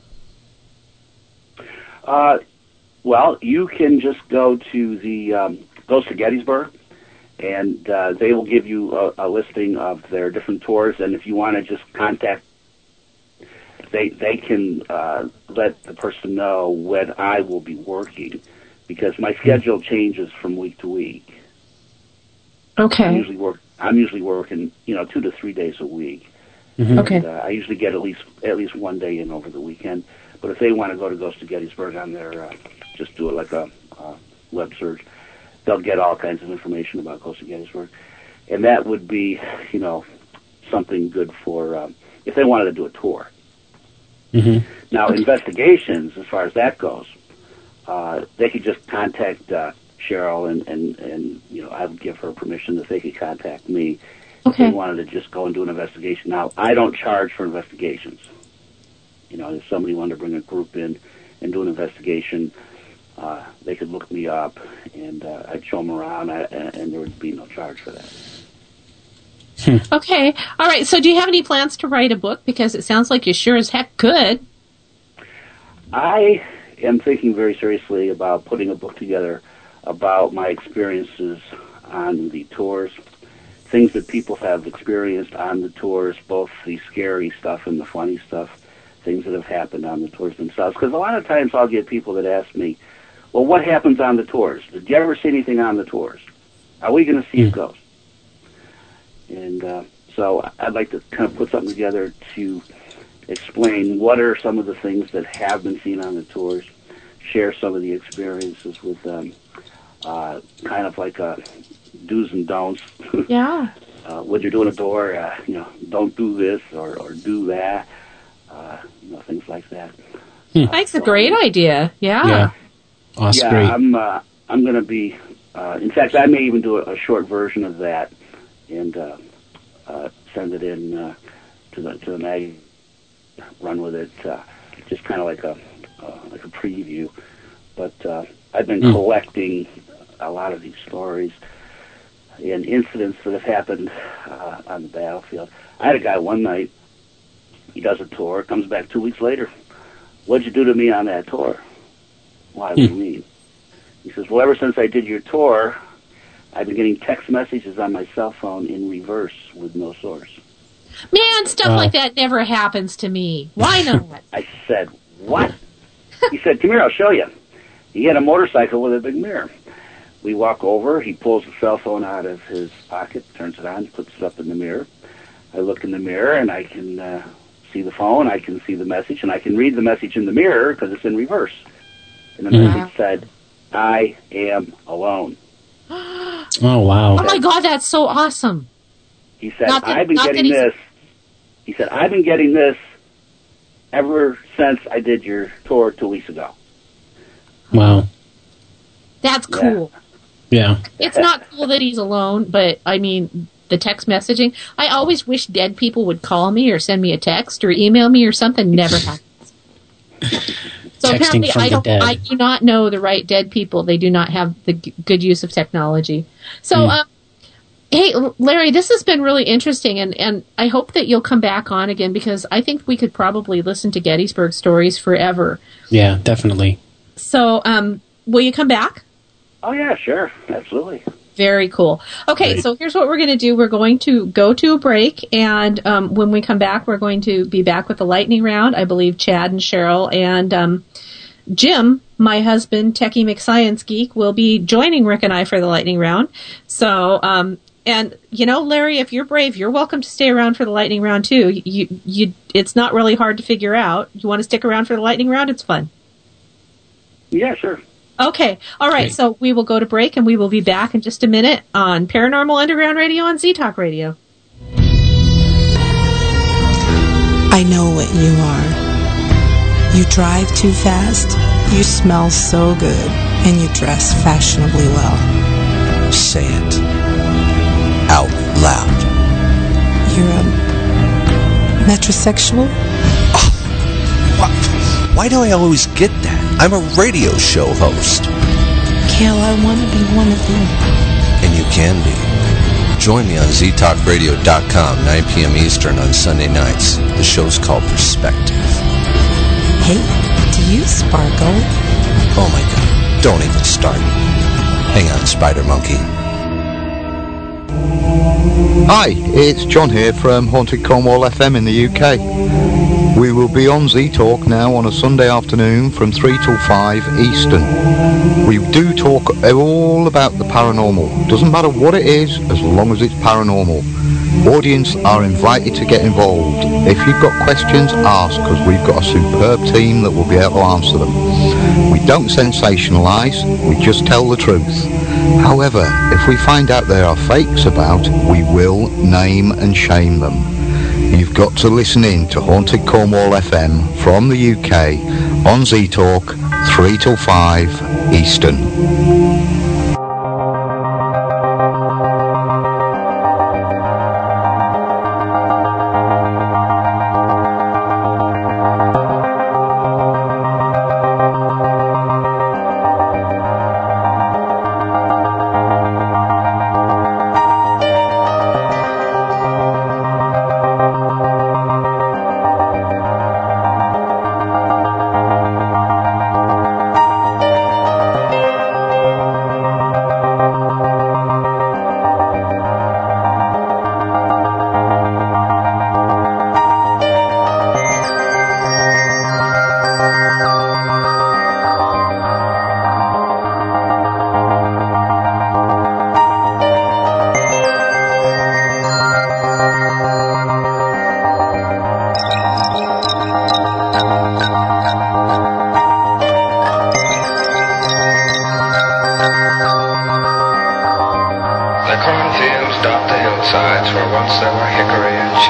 Uh, well, you can just go to the um, Ghost of Gettysburg, and uh, they will give you a, a listing of their different tours. And if you want to just contact, they they can uh, let the person know when I will be working, because my schedule changes from week to week. Okay. I'm usually work. I'm usually working, you know, two to three days a week. Mm-hmm. Okay. And, uh, I usually get at least at least one day in over the weekend. But if they want to go to Ghost of Gettysburg on their, uh, just do it like a uh, web search, they'll get all kinds of information about Ghost of Gettysburg. And that would be, you know, something good for, um, if they wanted to do a tour. Mm-hmm. Now, investigations, as far as that goes, uh, they could just contact uh, Cheryl, and, and, and, you know, I would give her permission that they could contact me okay. if they wanted to just go and do an investigation. Now, I don't charge for investigations. You know, if somebody wanted to bring a group in and do an investigation, uh, they could look me up, and uh, I'd show them around, and, and there would be no charge for that. Hmm. Okay. All right. So do you have any plans to write a book? Because it sounds like you sure as heck could. I am thinking very seriously about putting a book together about my experiences on the tours, things that people have experienced on the tours, both the scary stuff and the funny stuff, things that have happened on the tours themselves. Because a lot of times I'll get people that ask me, well, what happens on the tours? Did you ever see anything on the tours? Are we going to see mm. a ghost? And uh, so I'd like to kind of put something together to explain what are some of the things that have been seen on the tours, share some of the experiences with them, uh, kind of like a do's and don'ts. Yeah. uh, when you're doing a tour, uh, you know, don't do this or, or do that, uh, you know, things like that. Hmm. That's uh, so a great I'm, idea. Yeah. Yeah. Oh, yeah, great. I'm, uh, I'm going to be, uh, in fact, I may even do a, a short version of that and uh, uh, send it in uh, to the to the magazine. Run with it, uh, just kind of like a uh, like a preview. But uh, I've been mm. collecting a lot of these stories and incidents that have happened uh, on the battlefield. I had a guy one night. He does a tour, comes back two weeks later. What'd you do to me on that tour? Why? What do you mean? He says, well, ever since I did your tour, I've been getting text messages on my cell phone in reverse with no source. Man, stuff uh, like that never happens to me. Why not? I said, what? He said, come here, I'll show you. He had a motorcycle with a big mirror. We walk over, he pulls the cell phone out of his pocket, turns it on, puts it up in the mirror. I look in the mirror, and I can uh, see the phone, I can see the message, and I can read the message in the mirror because it's in reverse. And the mm-hmm. message said, I am alone. Oh, wow. Oh, my God, that's so awesome. He said, that, I've been getting this. He said, I've been getting this ever since I did your tour two weeks ago. Wow. That's cool. Yeah. It's not cool that he's alone, but, I mean, the text messaging. I always wish dead people would call me or send me a text or email me or something. Never happens. So Texting apparently from I don't. the dead. I do not know the right dead people. They do not have the g- good use of technology. So, mm. um, hey, Larry, this has been really interesting, and, and I hope that you'll come back on again because I think we could probably listen to Gettysburg stories forever. Yeah, definitely. So, um, will you come back? Oh, yeah, sure. Absolutely. Very cool. Okay, Great. So here's what we're going to do. We're going to go to a break, and um, when we come back, we're going to be back with the lightning round. I believe Chad and Cheryl and um, Jim, my husband, Techie McScience Geek, will be joining Rick and I for the lightning round. So, um, and, you know, Larry, if you're brave, you're welcome to stay around for the lightning round, too. You, you, it's not really hard to figure out. You want to stick around for the lightning round? It's fun. Yeah, sure. Okay. All right. Great. So we will go to break, and we will be back in just a minute on Paranormal Underground Radio on Z-Talk Radio. I know what you are. You drive too fast, you smell so good, and you dress fashionably well. Say it out loud. You're a metrosexual? Oh, why, why do I always get that? I'm a radio show host. Cale, I want to be one of you. And you can be. Join me on Z Talk Radio dot com, nine p.m. Eastern on Sunday nights. The show's called Perspective. Hey, do you sparkle? Oh my God, don't even start. Hang on, Spider Monkey. Hi, it's John here from Haunted Cornwall F M in the U K. We will be on Z-Talk now on a Sunday afternoon from three till five Eastern. We do talk all about the paranormal. Doesn't matter what it is, as long as it's paranormal. Audience are invited to get involved. If you've got questions, ask, because we've got a superb team that will be able to answer them. We don't sensationalise, we just tell the truth. However, if we find out there are fakes about, we will name and shame them. You've got to listen in to Haunted Cornwall F M from the U K on Z-Talk, three till five Eastern.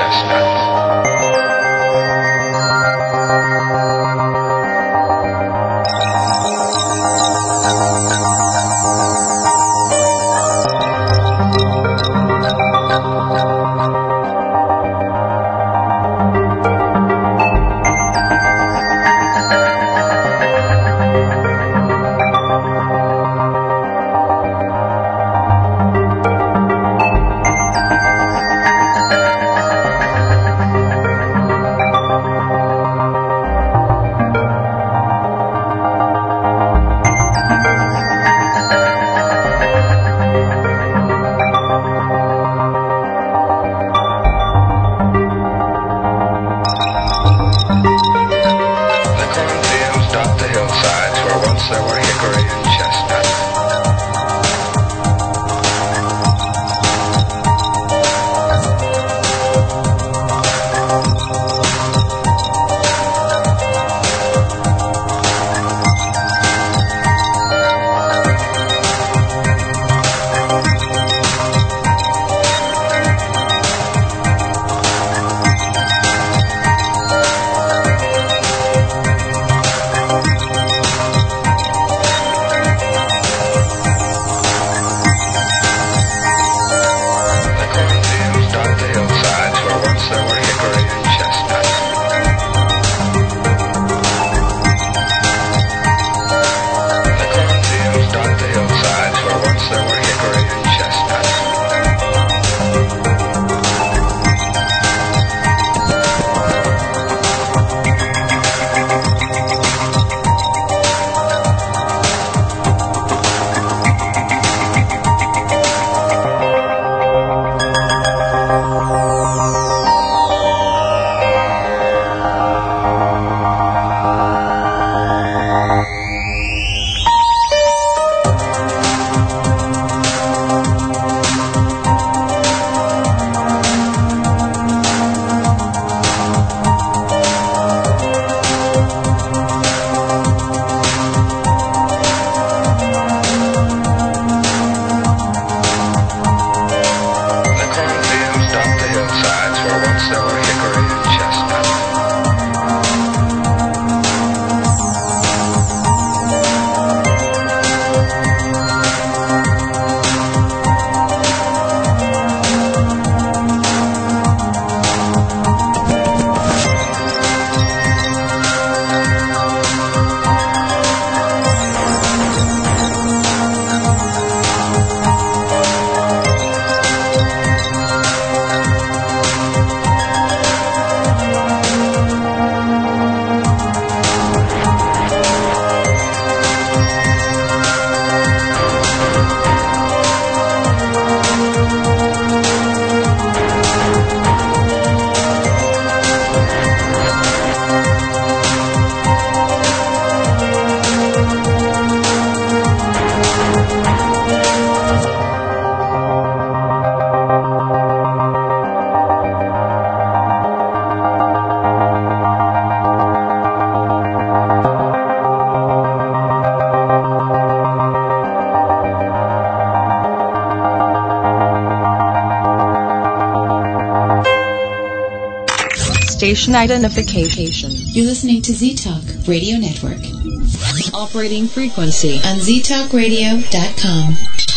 Station identification. You're listening to Z-Talk Radio Network. Operating frequency on z talk radio dot com.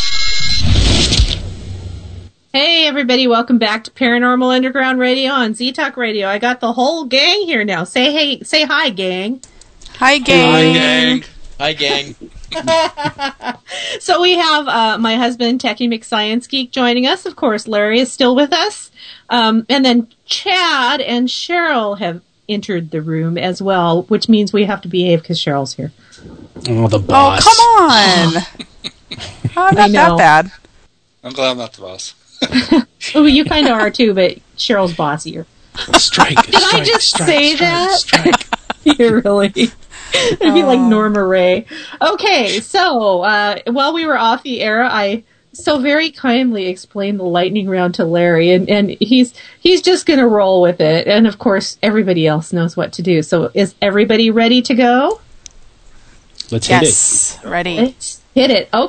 Hey everybody, welcome back to Paranormal Underground Radio on Z-Talk Radio. I got the whole gang here now. Say hey, say hi, gang. Hi, gang. Hi, gang. Hi, gang. So we have uh, my husband, Techie McScience Geek, joining us. Of course, Larry is still with us. Um, and then Chad and Cheryl have entered the room as well, which means we have to behave because Cheryl's here. Oh, the boss. Oh, come on. Oh, not that bad. I'm glad I'm not the boss. Oh, you kind of are too, but Cheryl's bossier. Strike. Did strike, I just strike, say strike, that? Strike. You're really... It'd be like Norma Ray. Okay, so uh, while we were off the air, I so very kindly explained the lightning round to Larry, and, and he's he's just going to roll with it. And of course, everybody else knows what to do. So is everybody ready to go? Let's yes, hit it. Ready. Let's hit it. Okay.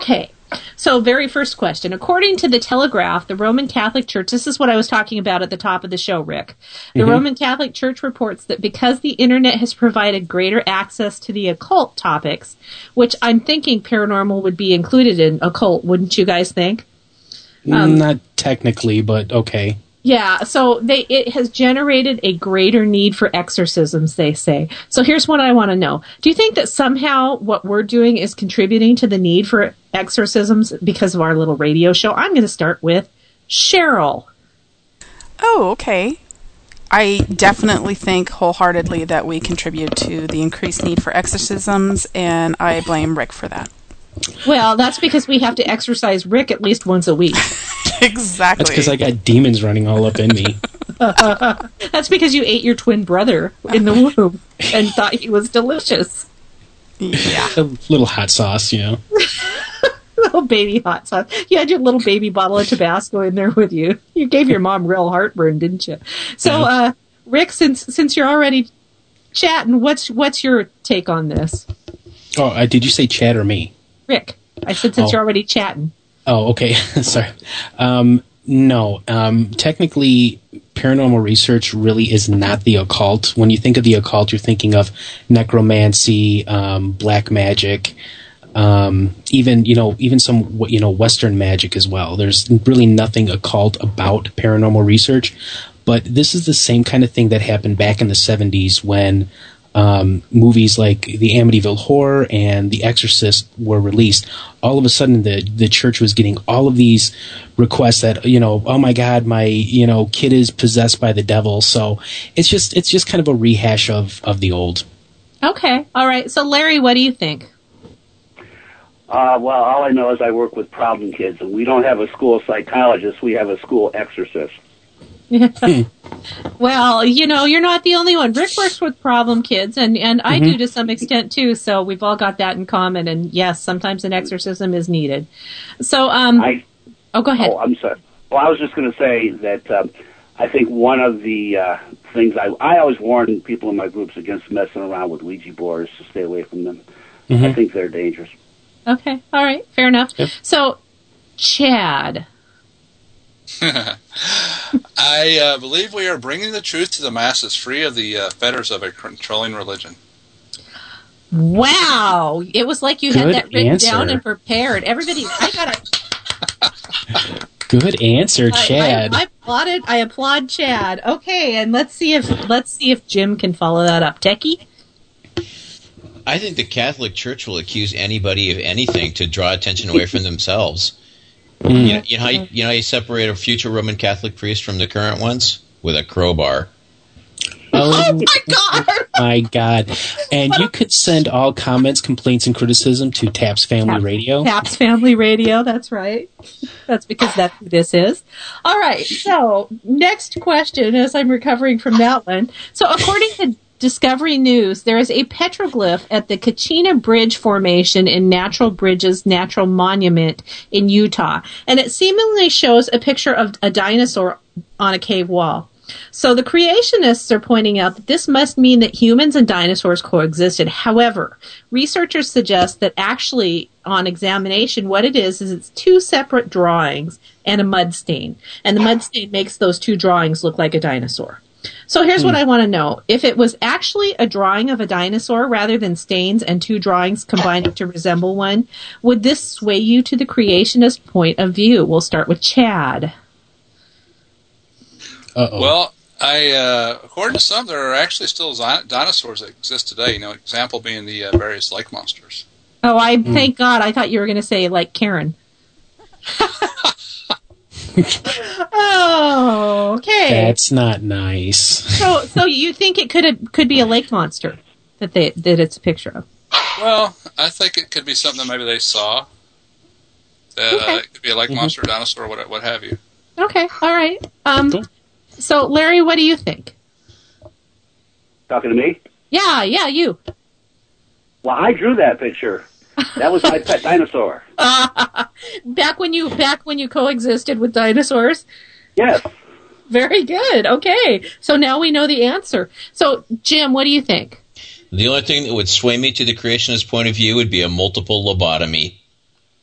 So, very first question. According to the Telegraph, the Roman Catholic Church, this is what I was talking about at the top of the show, Rick. The mm-hmm. Roman Catholic Church reports that because the internet has provided greater access to the occult topics, which I'm thinking paranormal would be included in occult, wouldn't you guys think? Um, Not technically, but okay. Yeah, so they it has generated a greater need for exorcisms, they say. So here's what I want to know. Do you think that somehow what we're doing is contributing to the need for exorcisms because of our little radio show? I'm going to start with Cheryl. Oh, okay. I definitely think wholeheartedly that we contribute to the increased need for exorcisms, and I blame Rick for that. Well, that's because we have to exorcise Rick at least once a week. Exactly. That's because I got demons running all up in me. That's because you ate your twin brother in the womb and thought he was delicious. Yeah. A little hot sauce, you know. Little baby hot sauce. You had your little baby bottle of Tabasco in there with you. You gave your mom real heartburn, didn't you? So, yeah. uh, Rick, since since you're already chatting, what's what's your take on this? Oh, uh, did you say chat or me? Rick, I said since oh. you're already chatting. Oh, okay. Sorry. Um, no, um, technically, paranormal research really is not the occult. When you think of the occult, you're thinking of necromancy, um, black magic, um, even you know, even some you know Western magic as well. There's really nothing occult about paranormal research, but this is the same kind of thing that happened back in the seventies when. Um, movies like the Amityville Horror and The Exorcist were released. All of a sudden, the the church was getting all of these requests that you know, oh my God, my you know kid is possessed by the devil. So it's just it's just kind of a rehash of of the old. Okay, all right. So Larry, what do you think? Uh, well, all I know is I work with problem kids, and we don't have a school psychologist. We have a school exorcist. Well, you know, you're not the only one. Rick works with problem kids, and, and I mm-hmm. do to some extent, too, so we've all got that in common, and yes, sometimes an exorcism is needed. So, um... I, oh, go ahead. Oh, I'm sorry. Well, I was just going to say that um, I think one of the uh, things I, I always warn people in my groups against messing around with Ouija boards, to stay away from them. Mm-hmm. I think they're dangerous. Okay, all right, fair enough. Yep. So, Chad... I uh, believe we are bringing the truth to the masses, free of the uh, fetters of a controlling religion. Wow! It was like you Good had that written answer. down and prepared. Everybody, I gotta. Good answer, Chad. I, I, I applauded. I applaud Chad. Okay, and let's see if let's see if Jim can follow that up. Techie. I think the Catholic Church will accuse anybody of anything to draw attention away from themselves. Mm-hmm. You know, you know how you, you know how you separate a future Roman Catholic priest from the current ones? With a crowbar. Oh, oh my God! My God! And you could send all comments, complaints, and criticism to Taps Family Taps, Radio. Taps Family Radio. That's right. That's because that's who this is. All right. So next question, as I'm recovering from that one. So according to Discovery News, there is a petroglyph at the Kachina Bridge Formation in Natural Bridges Natural Monument in Utah. And it seemingly shows a picture of a dinosaur on a cave wall. So the creationists are pointing out that this must mean that humans and dinosaurs coexisted. However, researchers suggest that actually, on examination, what it is is it's two separate drawings and a mud stain. And the mud stain makes those two drawings look like a dinosaur. So here's what I want to know. If it was actually a drawing of a dinosaur rather than stains and two drawings combining to resemble one, would this sway you to the creationist point of view? We'll start with Chad. Uh-oh. Well, I uh, according to some, there are actually still zi- dinosaurs that exist today. You know, example being the uh, various lake monsters. Oh, I mm. thank God. I thought you were going to say like Karen. Oh, okay. That's not nice. So, so you think it could could be a lake monster that they that it's a picture of? Well, I think it could be something that maybe they saw. That okay. uh, it could be a lake mm-hmm. monster, dinosaur, what what have you. Okay, all right. Um, cool. So Larry, what do you think? Talking to me? Yeah, yeah, you. Well, I drew that picture. That was my pet dinosaur. Uh, back when you back when you coexisted with dinosaurs? Yes. Very good. Okay. So now we know the answer. So, Jim, what do you think? The only thing that would sway me to the creationist point of view would be a multiple lobotomy.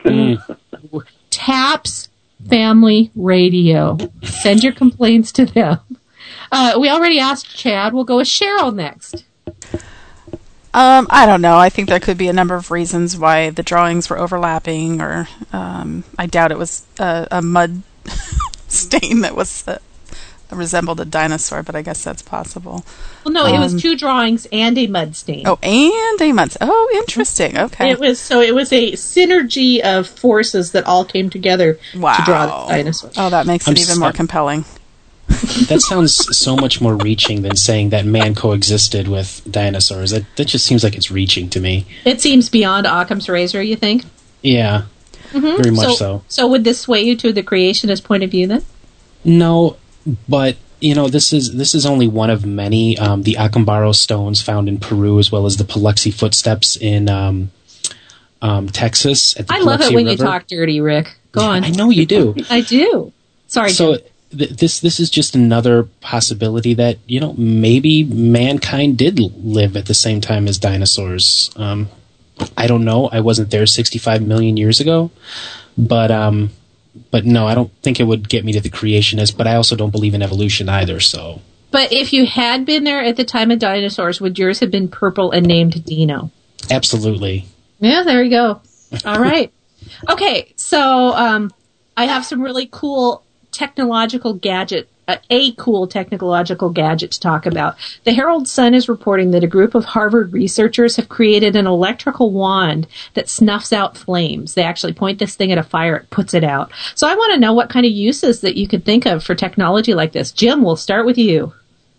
Mm. Taps Family Radio. Send your complaints to them. Uh, we already asked Chad. We'll go with Cheryl next. Um, I don't know. I think there could be a number of reasons why the drawings were overlapping, or um, I doubt it was a, a mud stain that was uh, resembled a dinosaur, but I guess that's possible. Well, no, um, it was two drawings and a mud stain. Oh, and a mud. Oh, interesting. Okay. It was so it was a synergy of forces that all came together wow. to draw the dinosaur. Oh, that makes I'm it even so- more compelling. That sounds so much more reaching than saying that man coexisted with dinosaurs. That that just seems like it's reaching to me. It seems beyond Occam's razor, you think? Yeah, Mm-hmm. very much so, so. So would this sway you to the creationist point of view then? No, but you know this is this is only one of many. Um, the Acambaro stones found in Peru, as well as the Paluxy footsteps in um, um, Texas. At the I love it Paluxy when River. you talk dirty, Rick. Go on. I know you do. I do. Sorry. So Jim. th- this this is just another possibility that you know maybe mankind did live at the same time as dinosaurs. Um, I don't know. I wasn't there sixty-five million years ago, but um, but no, I don't think it would get me to the creationist. But I also don't believe in evolution either. So, But if you had been there at the time of dinosaurs, would yours have been purple and named Dino? absolutely. Yeah, there you go. All right. Okay, so um, I have some really cool technological gadget, uh, a cool technological gadget to talk about. The Herald Sun is reporting that a group of Harvard researchers have created an electrical wand that snuffs out flames. They actually point this thing at a fire, it puts it out. So I want to know what kind of uses that you could think of for technology like this. Jim, we'll start with you.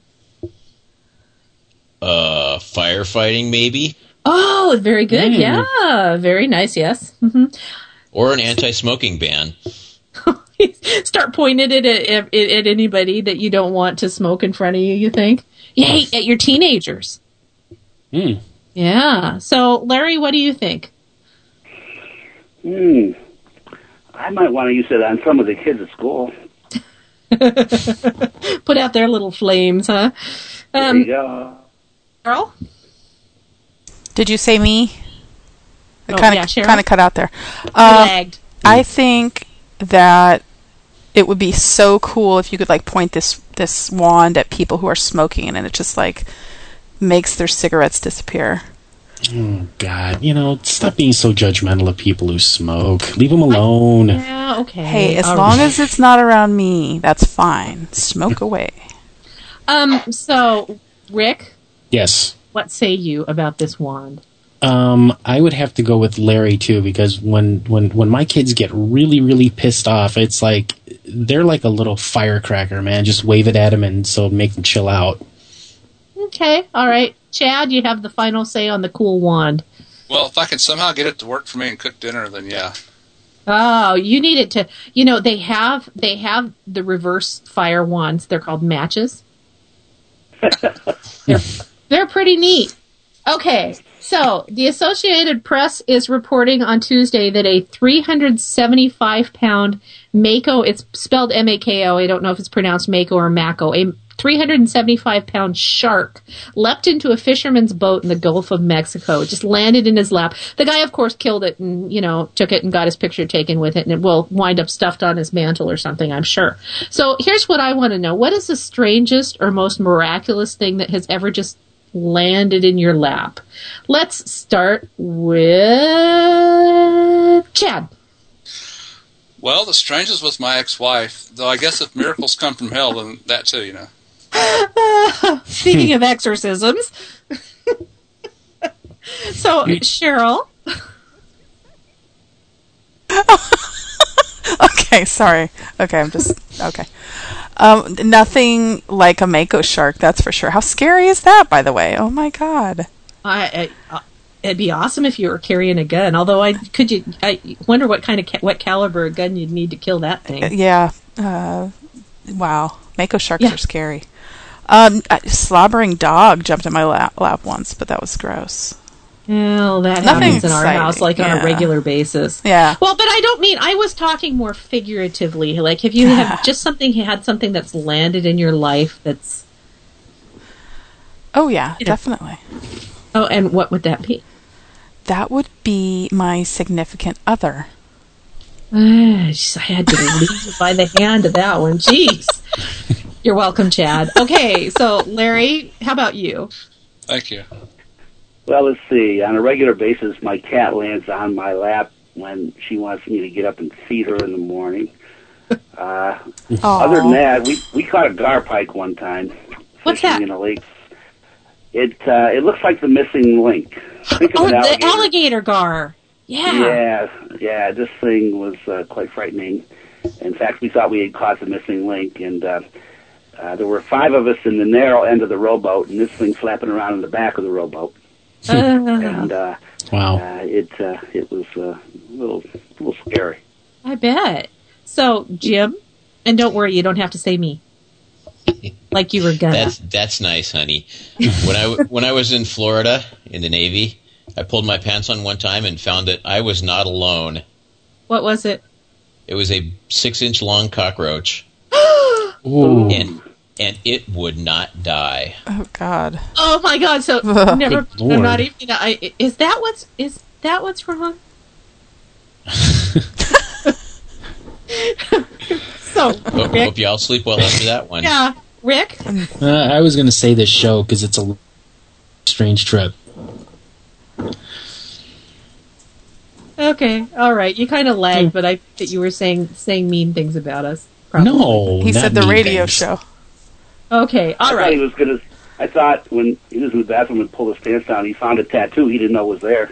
Uh, firefighting, maybe? Oh, very good. Mm. Yeah, very nice. Yes. Mm-hmm. Or an anti-smoking ban. Start pointing it at, at, at anybody that you don't want to smoke in front of you, you think? Yay, at your teenagers. Mm. Yeah. So, Larry, what do you think? Hmm. I might want to use it on some of the kids at school. Put out their little flames, huh? There Um, you go. Carl? Did you say me? It Oh, kind yeah, of Cheryl? kind of cut out there. You Um, lagged. I think that it would be so cool if you could like point this this wand at people who are smoking, and it just like makes their cigarettes disappear. Oh God! You know, stop being so judgmental of people who smoke. Leave them alone. Yeah, okay. Hey, as All long right. as it's not around me, that's fine. Smoke away. Um, so, Rick, Yes. what say you about this wand? Um, I would have to go with Larry too, because when, when, when my kids get really, really pissed off, it's like they're like a little firecracker, man. Just wave it at them and so make them chill out. Okay, all right. Chad, you have the final say on the cool wand. Well, if I can somehow get it to work for me and cook dinner, then yeah. Oh, you need it to. You know, they have they have the reverse fire wands. They're called matches. they're, they're pretty neat. Okay, so the Associated Press is reporting on Tuesday that a three hundred seventy-five pound Mako, it's spelled M A K O, I don't know if it's pronounced Mako or Mako, a three hundred seventy-five pound shark leapt into a fisherman's boat in the Gulf of Mexico. It just landed in his lap. The guy, of course, killed it and, you know, took it and got his picture taken with it, and it will wind up stuffed on his mantle or something, I'm sure. So here's what I want to know. What is the strangest or most miraculous thing that has ever just landed in your lap? Let's start with Chad. Well, the strangest was my ex-wife, though I guess if miracles come from hell, then that too, you know. Speaking of exorcisms. So, Cheryl. Okay, sorry. Okay, I'm just okay. Um, nothing like a Mako shark, that's for sure. How scary is that, by the way? Oh my God! I, I, it'd be awesome if you were carrying a gun. Although I could you, I wonder what kind of ca- what caliber of gun you'd need to kill that thing. Yeah. Uh, wow, Mako sharks Yeah. are scary. Um, a slobbering dog jumped in my lap, lap once, but that was gross. Well, that Nothing happens in our exciting, house, like on yeah. a regular basis. Yeah. Well, but I don't mean. I was talking more figuratively. Like, if you have just something, had something that's landed in your life that's. Oh yeah, You know. definitely. Oh, and what would that be? That would be my significant other. Uh, I had to lead you by the hand to that one. Jeez. You're welcome, Chad. Okay, so Larry, how about you? Thank you. Well, let's see. On a regular basis, my cat lands on my lap when she wants me to get up and feed her in the morning. Uh, other than that, we we caught a garpike one time. What's fishing that? In a lake. It uh, it looks like the missing link. Think of Oh, an the alligator. alligator gar. Yeah. Yeah, yeah. This thing was uh, quite frightening. In fact, we thought we had caught the missing link, and uh, uh, there were five of us in the narrow end of the rowboat, and this thing flapping around in the back of the rowboat. Uh, and uh, wow, uh, it uh, it was uh, a little a little scary. I bet. So, Jim, and don't worry, you don't have to say me. Like you were gonna. That's that's nice, honey. When I when I was in Florida in the Navy, I pulled my pants on one time and found that I was not alone. What was it? It was a six-inch long cockroach, Ooh. and and it would not die. Oh God. Oh my God! So never. Good Lord. I'm not even. I, is that what's is that what's wrong? So, Hope, Rick, hope you all sleep well after that one. yeah, Rick. Uh, I was going to say this show because it's a strange trip. Okay, all right. You kind of lagged, but I think that you were saying saying mean things about us. Probably. No, He not said the mean radio things. show. Okay, all I thought right. he was gonna. I thought when he was in the bathroom and pulled his pants down, he found a tattoo he didn't know was there.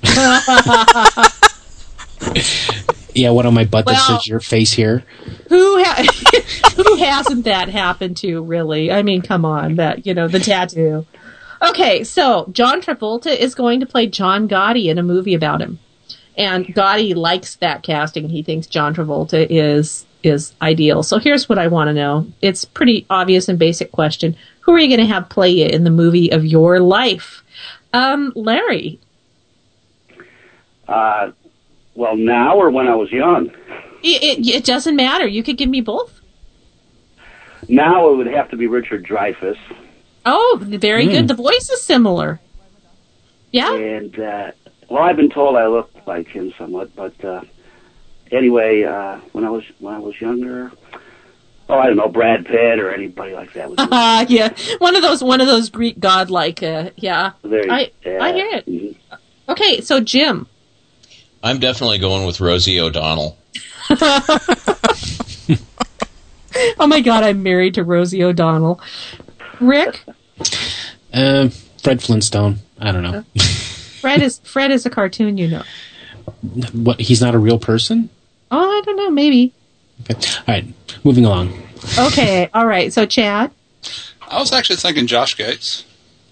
Yeah, one on my butt that Well- says your face here. Who ha- who hasn't that happened to? Really? I mean, come on, that you know the tattoo. Okay, so John Travolta is going to play John Gotti in a movie about him, and Gotti likes that casting. He thinks John Travolta is is ideal. So here's what I want to know. It's pretty obvious and basic question. Who are you going to have play you in the movie of your life? Um, Larry. Uh, well, now or when I was young? It, it, it doesn't matter. You could give me both. Now it would have to be Richard Dreyfuss. Oh, very Mm. good. The voice is similar. Yeah. And uh, well, I've been told I look like him somewhat, but uh, anyway, uh, when I was when I was younger, oh, I don't know, Brad Pitt or anybody like that. Was Uh, yeah, one of those, one of those Greek godlike. Uh, yeah, There you- I, yeah. I hear it. Mhm. Okay, so Jim. I'm definitely going with Rosie O'Donnell. Oh my God, I'm married to Rosie O'Donnell. Rick, Uh, Fred Flintstone. I don't know. Fred is Fred is a cartoon, you know. What? He's not a real person? Oh, I don't know, maybe. Okay. All right, moving along. Okay, all right. So Chad. I was actually thinking Josh Gates.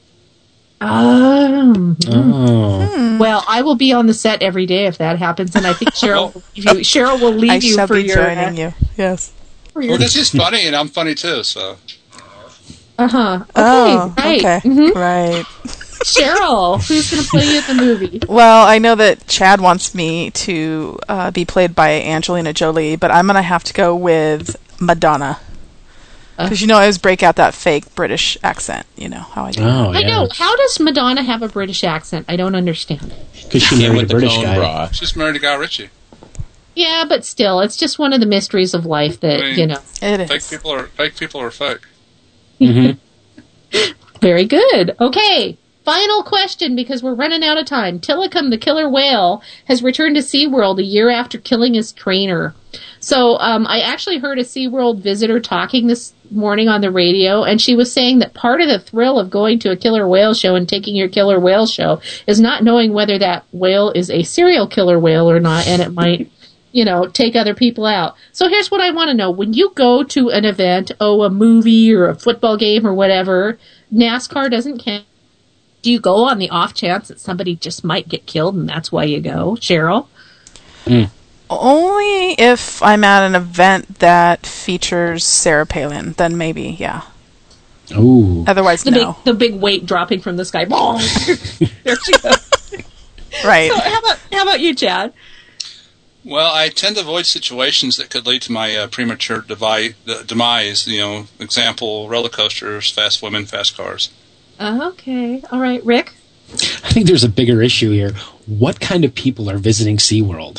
Um. Oh. Well, I will be on the set every day if that happens, and I think Cheryl will leave you. Cheryl will leave I you shall for be your. joining you. Yes. For your Well, because he's funny and I'm funny too, so. uh huh. Okay. Oh, right. okay. Mhm. Right. Cheryl, who's going to play you in the movie? Well, I know that Chad wants me to uh, be played by Angelina Jolie, but I'm going to have to go with Madonna. Because, you know, I always break out that fake British accent. You know how I do. Oh, I yeah. know. How does Madonna have a British accent? I don't understand. Because she Came married a with the British cone guy. bra. She's married to Guy Ritchie. Yeah, but still, it's just one of the mysteries of life that, I mean, you know. It Fake people are fake people are fake. Mm-hmm. Very good. Okay. Final question, because we're running out of time. Tilikum, the killer whale, has returned to SeaWorld a year after killing his trainer. So um, I actually heard a SeaWorld visitor talking this morning on the radio, and she was saying that part of the thrill of going to a killer whale show and taking your killer whale show is not knowing whether that whale is a serial killer whale or not, and it might, you know, take other people out. So here's what I want to know. When you go to an event, oh, a movie or a football game or whatever, NASCAR doesn't count. Do you go on the off chance that somebody just might get killed and that's why you go? Cheryl? Mm. Only if I'm at an event that features Sarah Palin, then maybe, yeah. Ooh. Otherwise, The no. big, the big weight dropping from the sky. There she goes. Right. So how about, how about you, Chad? Well, I tend to avoid situations that could lead to my uh, premature devi- uh, demise. You know, example, roller coasters, fast women, fast cars. Okay. All right. Rick? I think there's a bigger issue here. What kind of people are visiting SeaWorld?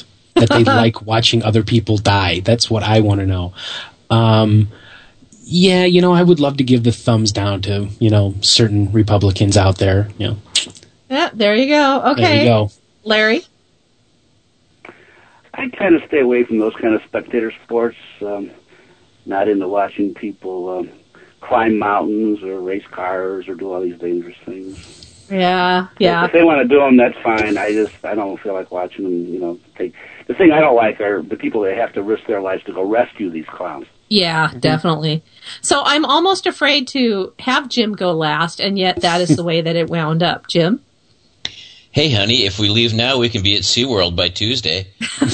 that they like watching other people die. That's what I want to know. Um, yeah, you know, I would love to give the thumbs down to, you know, certain Republicans out there. You know. Yeah, there you go. Okay. There you go. Larry? I kind of stay away from those kind of spectator sports. Um, not into watching people um, climb mountains or race cars or do all these dangerous things. Yeah, yeah. If they want to do them, that's fine. I just, I don't feel like watching them, you know, take... The thing I don't like are the people that have to risk their lives to go rescue these clowns. Yeah, mm-hmm. definitely. So I'm almost afraid to have Jim go last, and yet that is the way that it wound up. Jim? Hey, honey, if we leave now, we can be at SeaWorld by Tuesday. And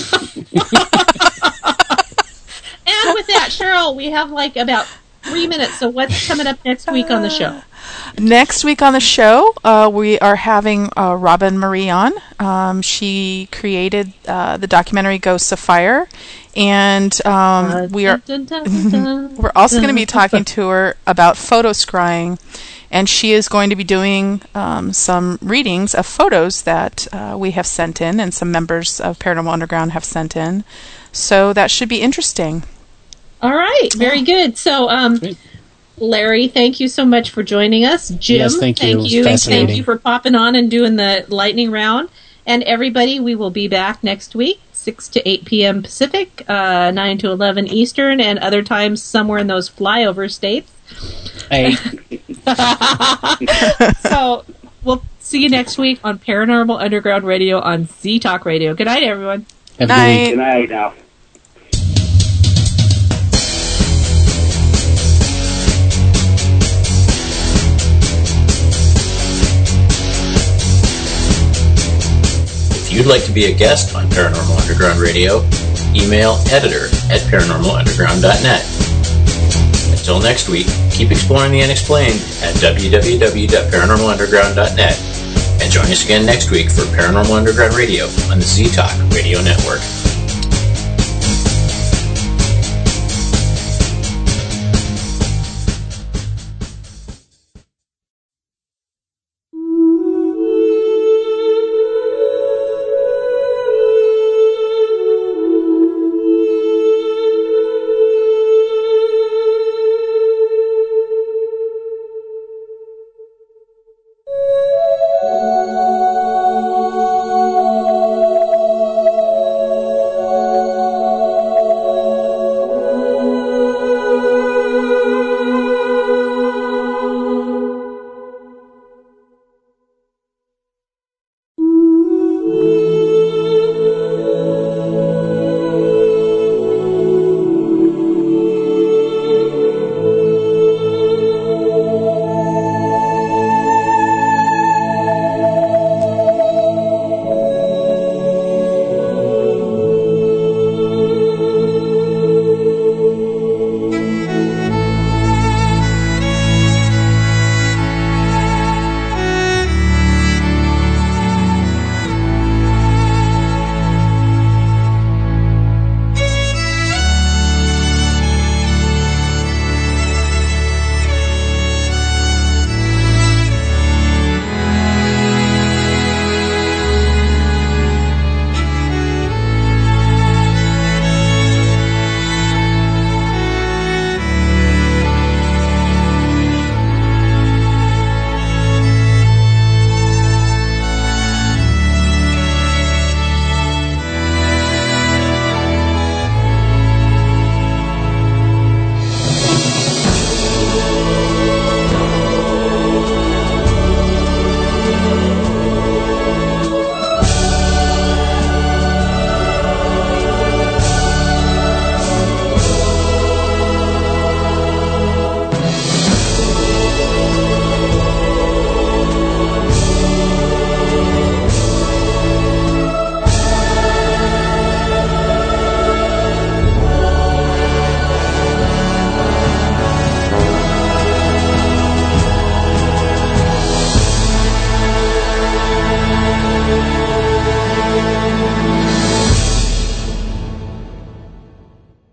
with that, Cheryl, we have like about three minutes. So what's coming up next week on the show? Next week on the show, uh, we are having uh, Robin Marie on. Um, she created uh, the documentary Ghosts of Fire, and um, we are we're also going to be talking to her about photo scrying, and she is going to be doing um, some readings of photos that uh, we have sent in, and some members of Paranormal Underground have sent in. So that should be interesting. All right, very good. So. Um, Larry, thank you so much for joining us. Jim, yes, thank you. Thank you. Thank you for popping on and doing the lightning round. And everybody, we will be back next week, six to eight p.m. Pacific, uh, nine to eleven Eastern, and other times somewhere in those flyover states. Hey. So we'll see you next week on Paranormal Underground Radio on Z Talk Radio. Good night, everyone. Good night. Good night now. If you'd like to be a guest on Paranormal Underground Radio, email editor at paranormal underground dot net. Until next week, keep exploring the unexplained at w w w dot paranormal underground dot net, and join us again next week for Paranormal Underground Radio on the Z Talk Radio Network.